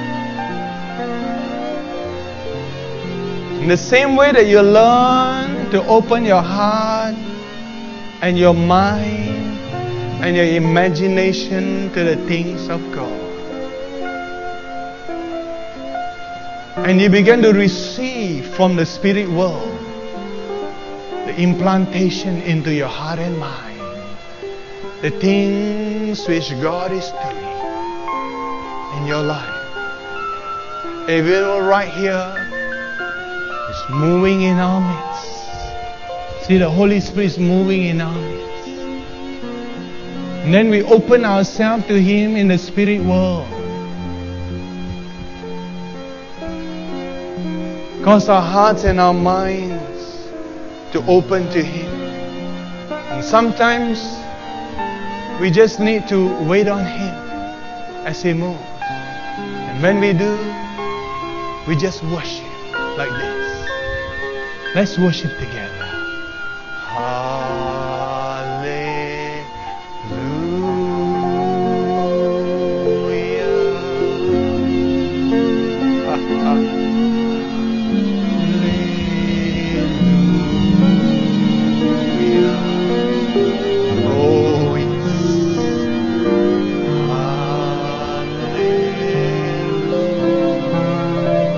In the same way that you learn to open your heart and your mind and your imagination to the things of God, and you begin to receive from the spirit world the implantation into your heart and mind, the things which God is doing in your life. If you were right here, moving in our midst. See, the Holy Spirit is moving in our midst. And then we open ourselves to Him in the spirit world. Cause our hearts and our minds to open to Him. And sometimes we just need to wait on Him as He moves. And when we do, we just worship like this. Let's worship together.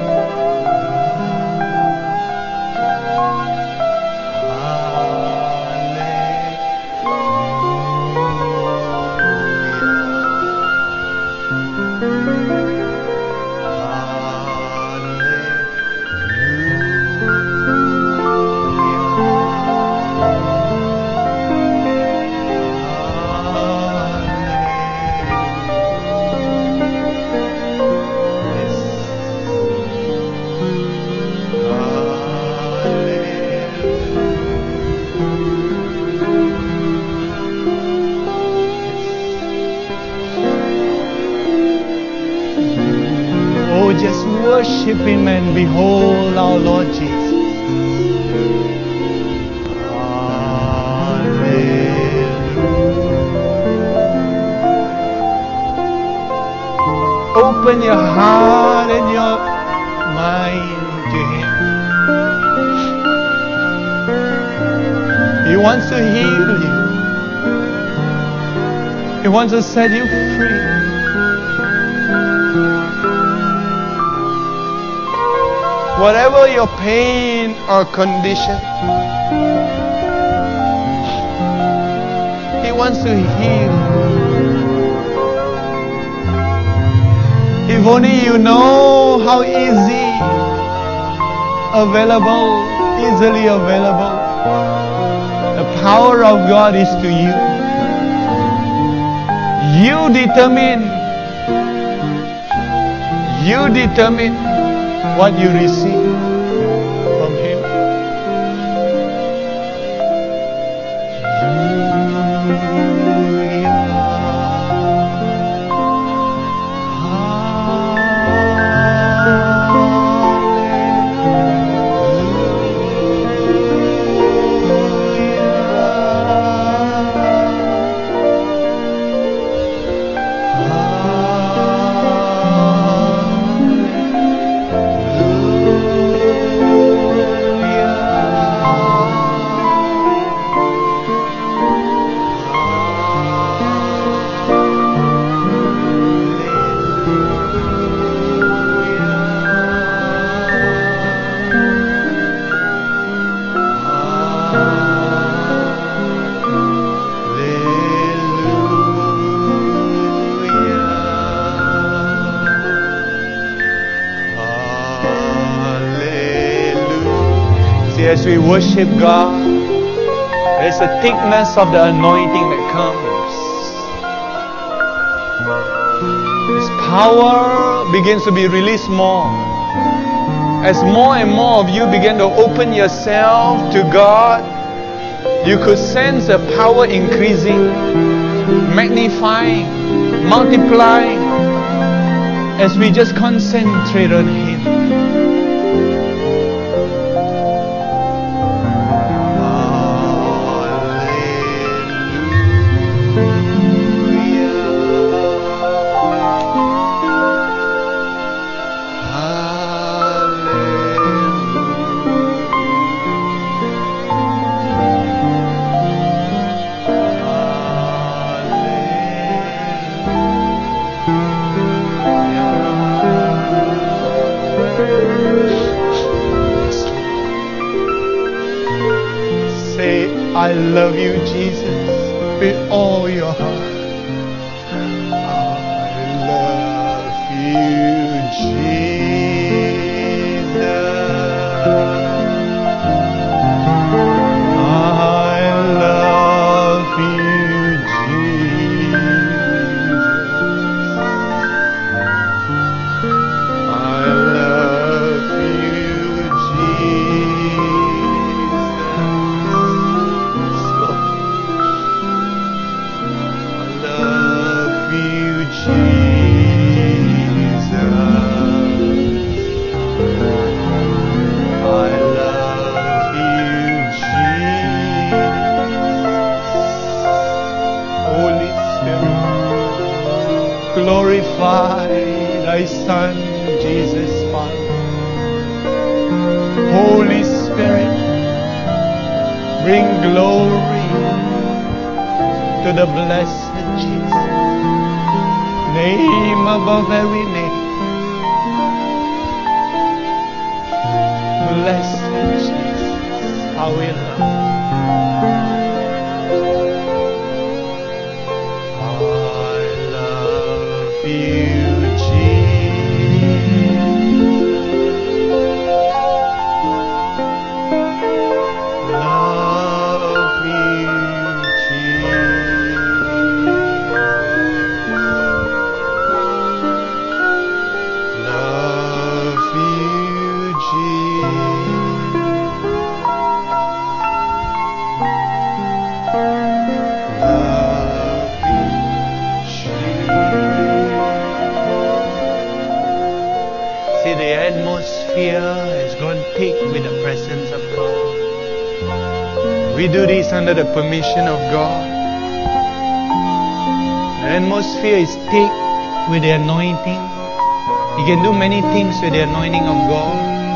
Hallelujah. worship Him and behold our Lord Jesus. Open your heart and your mind to Him. He wants to heal you. He wants to set you free. Whatever your pain or condition, He wants to heal. If only you know how easy available, easily available the power of God is to you. You determine, you determine what you receive from Him. As we worship God, there's a thickness of the anointing that comes. This power begins to be released more. As more and more of you begin to open yourself to God, you could sense the power increasing, magnifying, multiplying as we just concentrate on Him. I love you, Jesus, with all your heart. I love you, Jesus. I love you, Jesus. I love you, Jesus. Glorify Thy Son, Jesus, Father. Holy Spirit, bring glory to the blessed Jesus. Name above every name. Blessed Jesus, how we love you. We do this under the permission of God. The atmosphere is thick with the anointing. You can do many things with the anointing of God.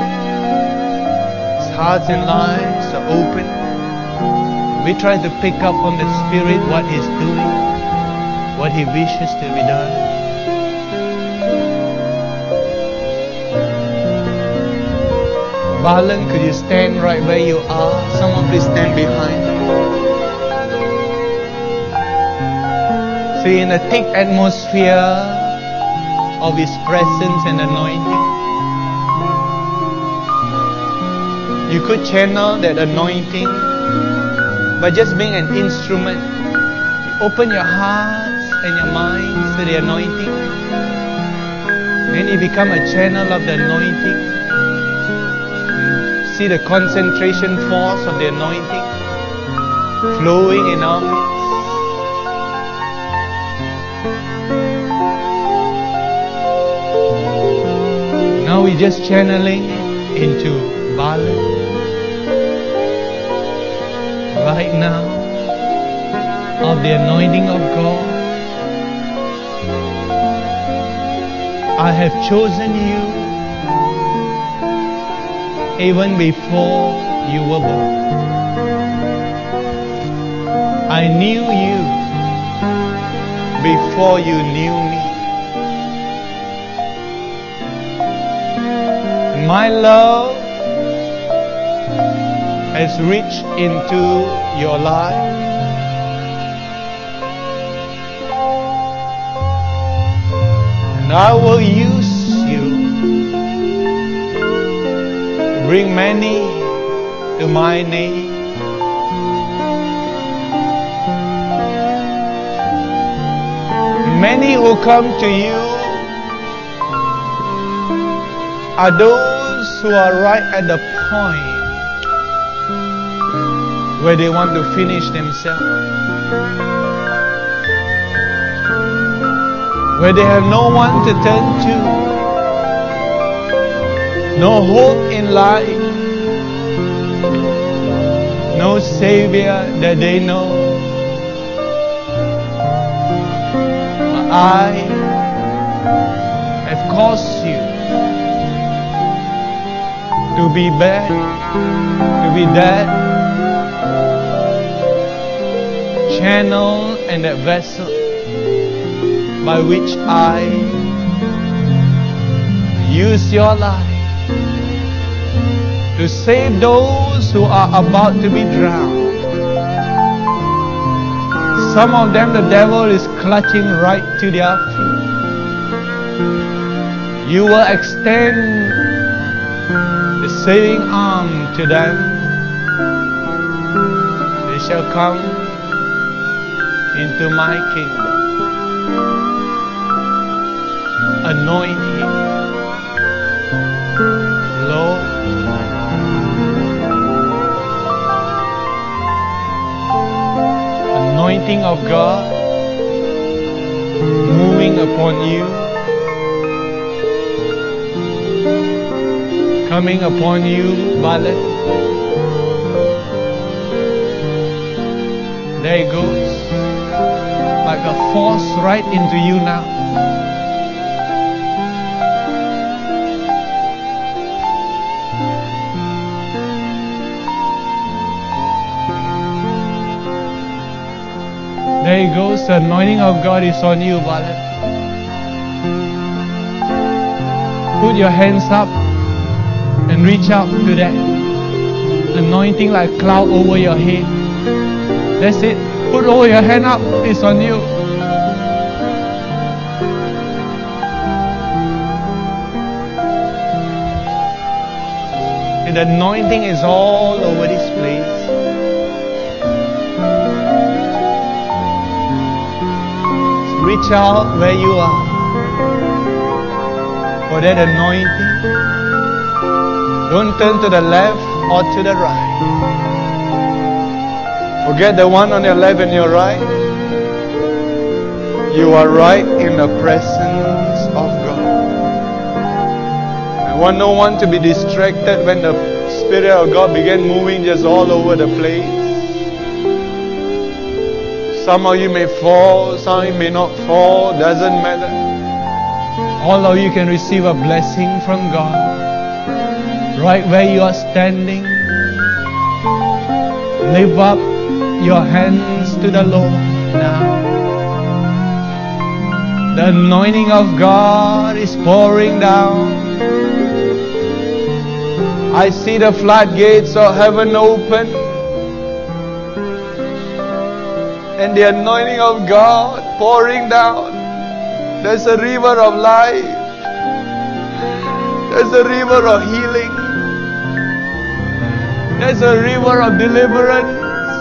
His hearts and lives are open. We try to pick up from the Spirit what He's doing, what He wishes to be done. Balan, could you stand right where you are? Someone please stand behind. See, in a thick atmosphere of His presence and anointing, you could channel that anointing by just being an instrument. Open your hearts and your minds to the anointing, and you become a channel of the anointing. See the concentration force of the anointing flowing in our midst. Now we're just channeling into Balan. Right now, of the anointing of God. I have chosen you even before you were born. I knew you before you knew me. My love has reached into your life. And I will use you. Bring many to my name. Many who come to you are those who are right at the point where they want to finish themselves, where they have no one to turn to, no hope in life, no Savior that they know. But I have caused you to be back, to be that channel and that vessel by which I use your life to save those who are about to be drowned. Some of them the devil is clutching right to their feet. You will extend the saving arm to them. They shall come into my kingdom. Anoint him, Lord. Anointing of God moving upon you, coming upon you, Balan. There it goes, like a force right into you now. There it goes, the anointing of God is on you, Balan. Put your hands up and reach out to that anointing like cloud over your head. That's it. Put all your hand up, it's on you. And the anointing is all over this place. Reach out where you are for that anointing. Don't turn to the left or to the right. Forget the one on your left and your right. You are right in the presence of God. I want no one to be distracted when the Spirit of God began moving just all over the place. Some of you may fall, some of you may not fall, doesn't matter. All of you can receive a blessing from God. Right where you are standing, lift up your hands to the Lord now. The anointing of God is pouring down. I see the floodgates of heaven open, and the anointing of God pouring down. There's a river of life. There's a river of healing. There's a river of deliverance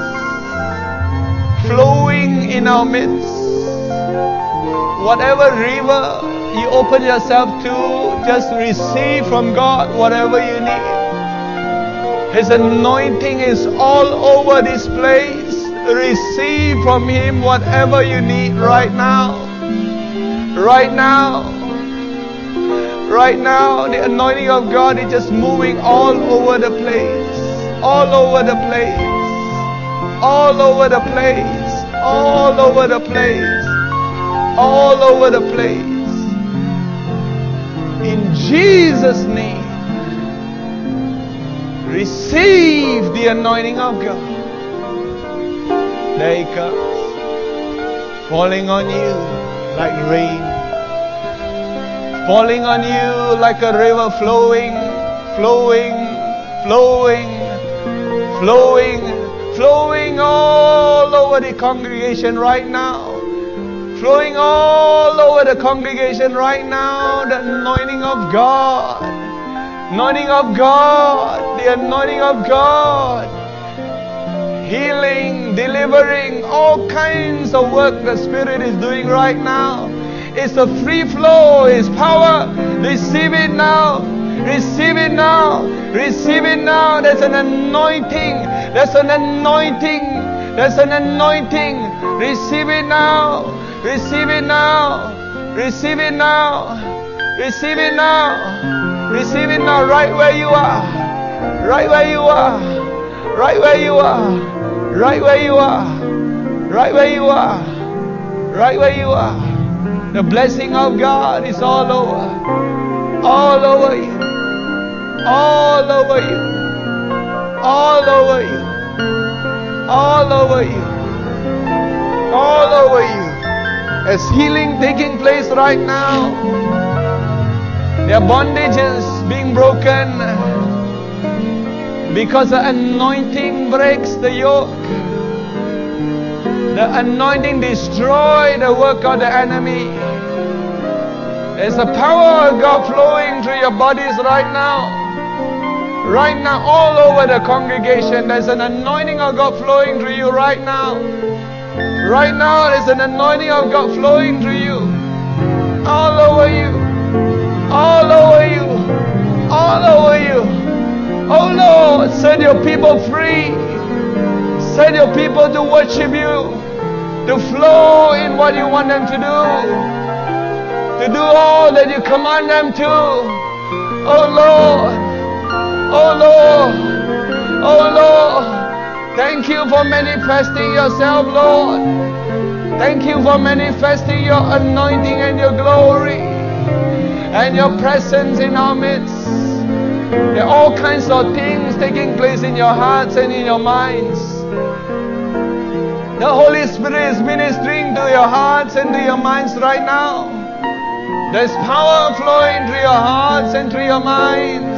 flowing in our midst. Whatever river you open yourself to, just receive from God whatever you need. His anointing is all over this place. Receive from Him whatever you need right now. Right now. Right now, the anointing of God is just moving all over the place. All over the place. All over the place. All over the place. All over the place. In Jesus' name, receive the anointing of God. There He comes, falling on you like rain, falling on you like a river flowing, flowing, flowing, flowing, flowing all over the congregation right now. Flowing all over the congregation right now, the anointing of God, anointing of God, the anointing of God, healing, delivering, all kinds of work the Spirit is doing right now. It's a free flow, it's power. Receive it now, receive it now, receive it now. There's an anointing, there's an anointing, there's an anointing. Receive it now. Receive it now. Receive it now. Receive it now. Receive it now. Right where you are. Right where you are. Right where you are. Right where you are. Right where you are. Right where you are. The blessing of God is all over. All over you. All over you. All over you. All over you. All over you. There's healing taking place right now. There are bondages being broken because the anointing breaks the yoke. The anointing destroys the work of the enemy. There's the power of God flowing through your bodies right now. Right now, all over the congregation, there's an anointing of God flowing through you right now. Right now, there's an anointing of God flowing through you. All over you. All over you. All over you. Oh Lord, set your people free. Set your people to worship you. To flow in what you want them to do. To do all that you command them to. Oh Lord. Oh Lord. Oh Lord. Thank you for manifesting yourself, Lord. Thank you for manifesting your anointing and your glory and your presence in our midst. There are all kinds of things taking place in your hearts and in your minds. The Holy Spirit is ministering to your hearts and to your minds right now. There's power flowing through your hearts and through your minds.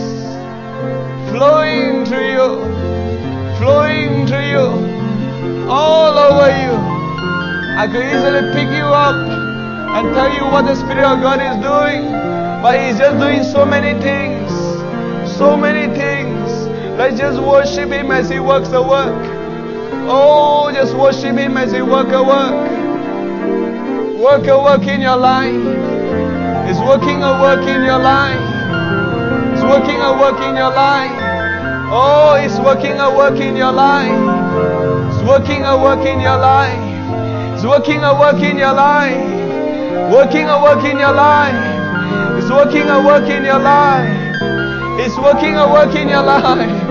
Flowing through you. Flowing through you, all over you. I could easily pick you up and tell you what the Spirit of God is doing, but He's just doing so many things, so many things. Let's just worship Him as He works the work. Oh, just worship Him as He works a work. Work a work in your life. He's working a work in your life. He's working a work in your life. Oh, He's working a work in your life. He's working a work in your life. He's working a work in your life. Working a work in your life. He's working a work in your life. He's working a work in your life.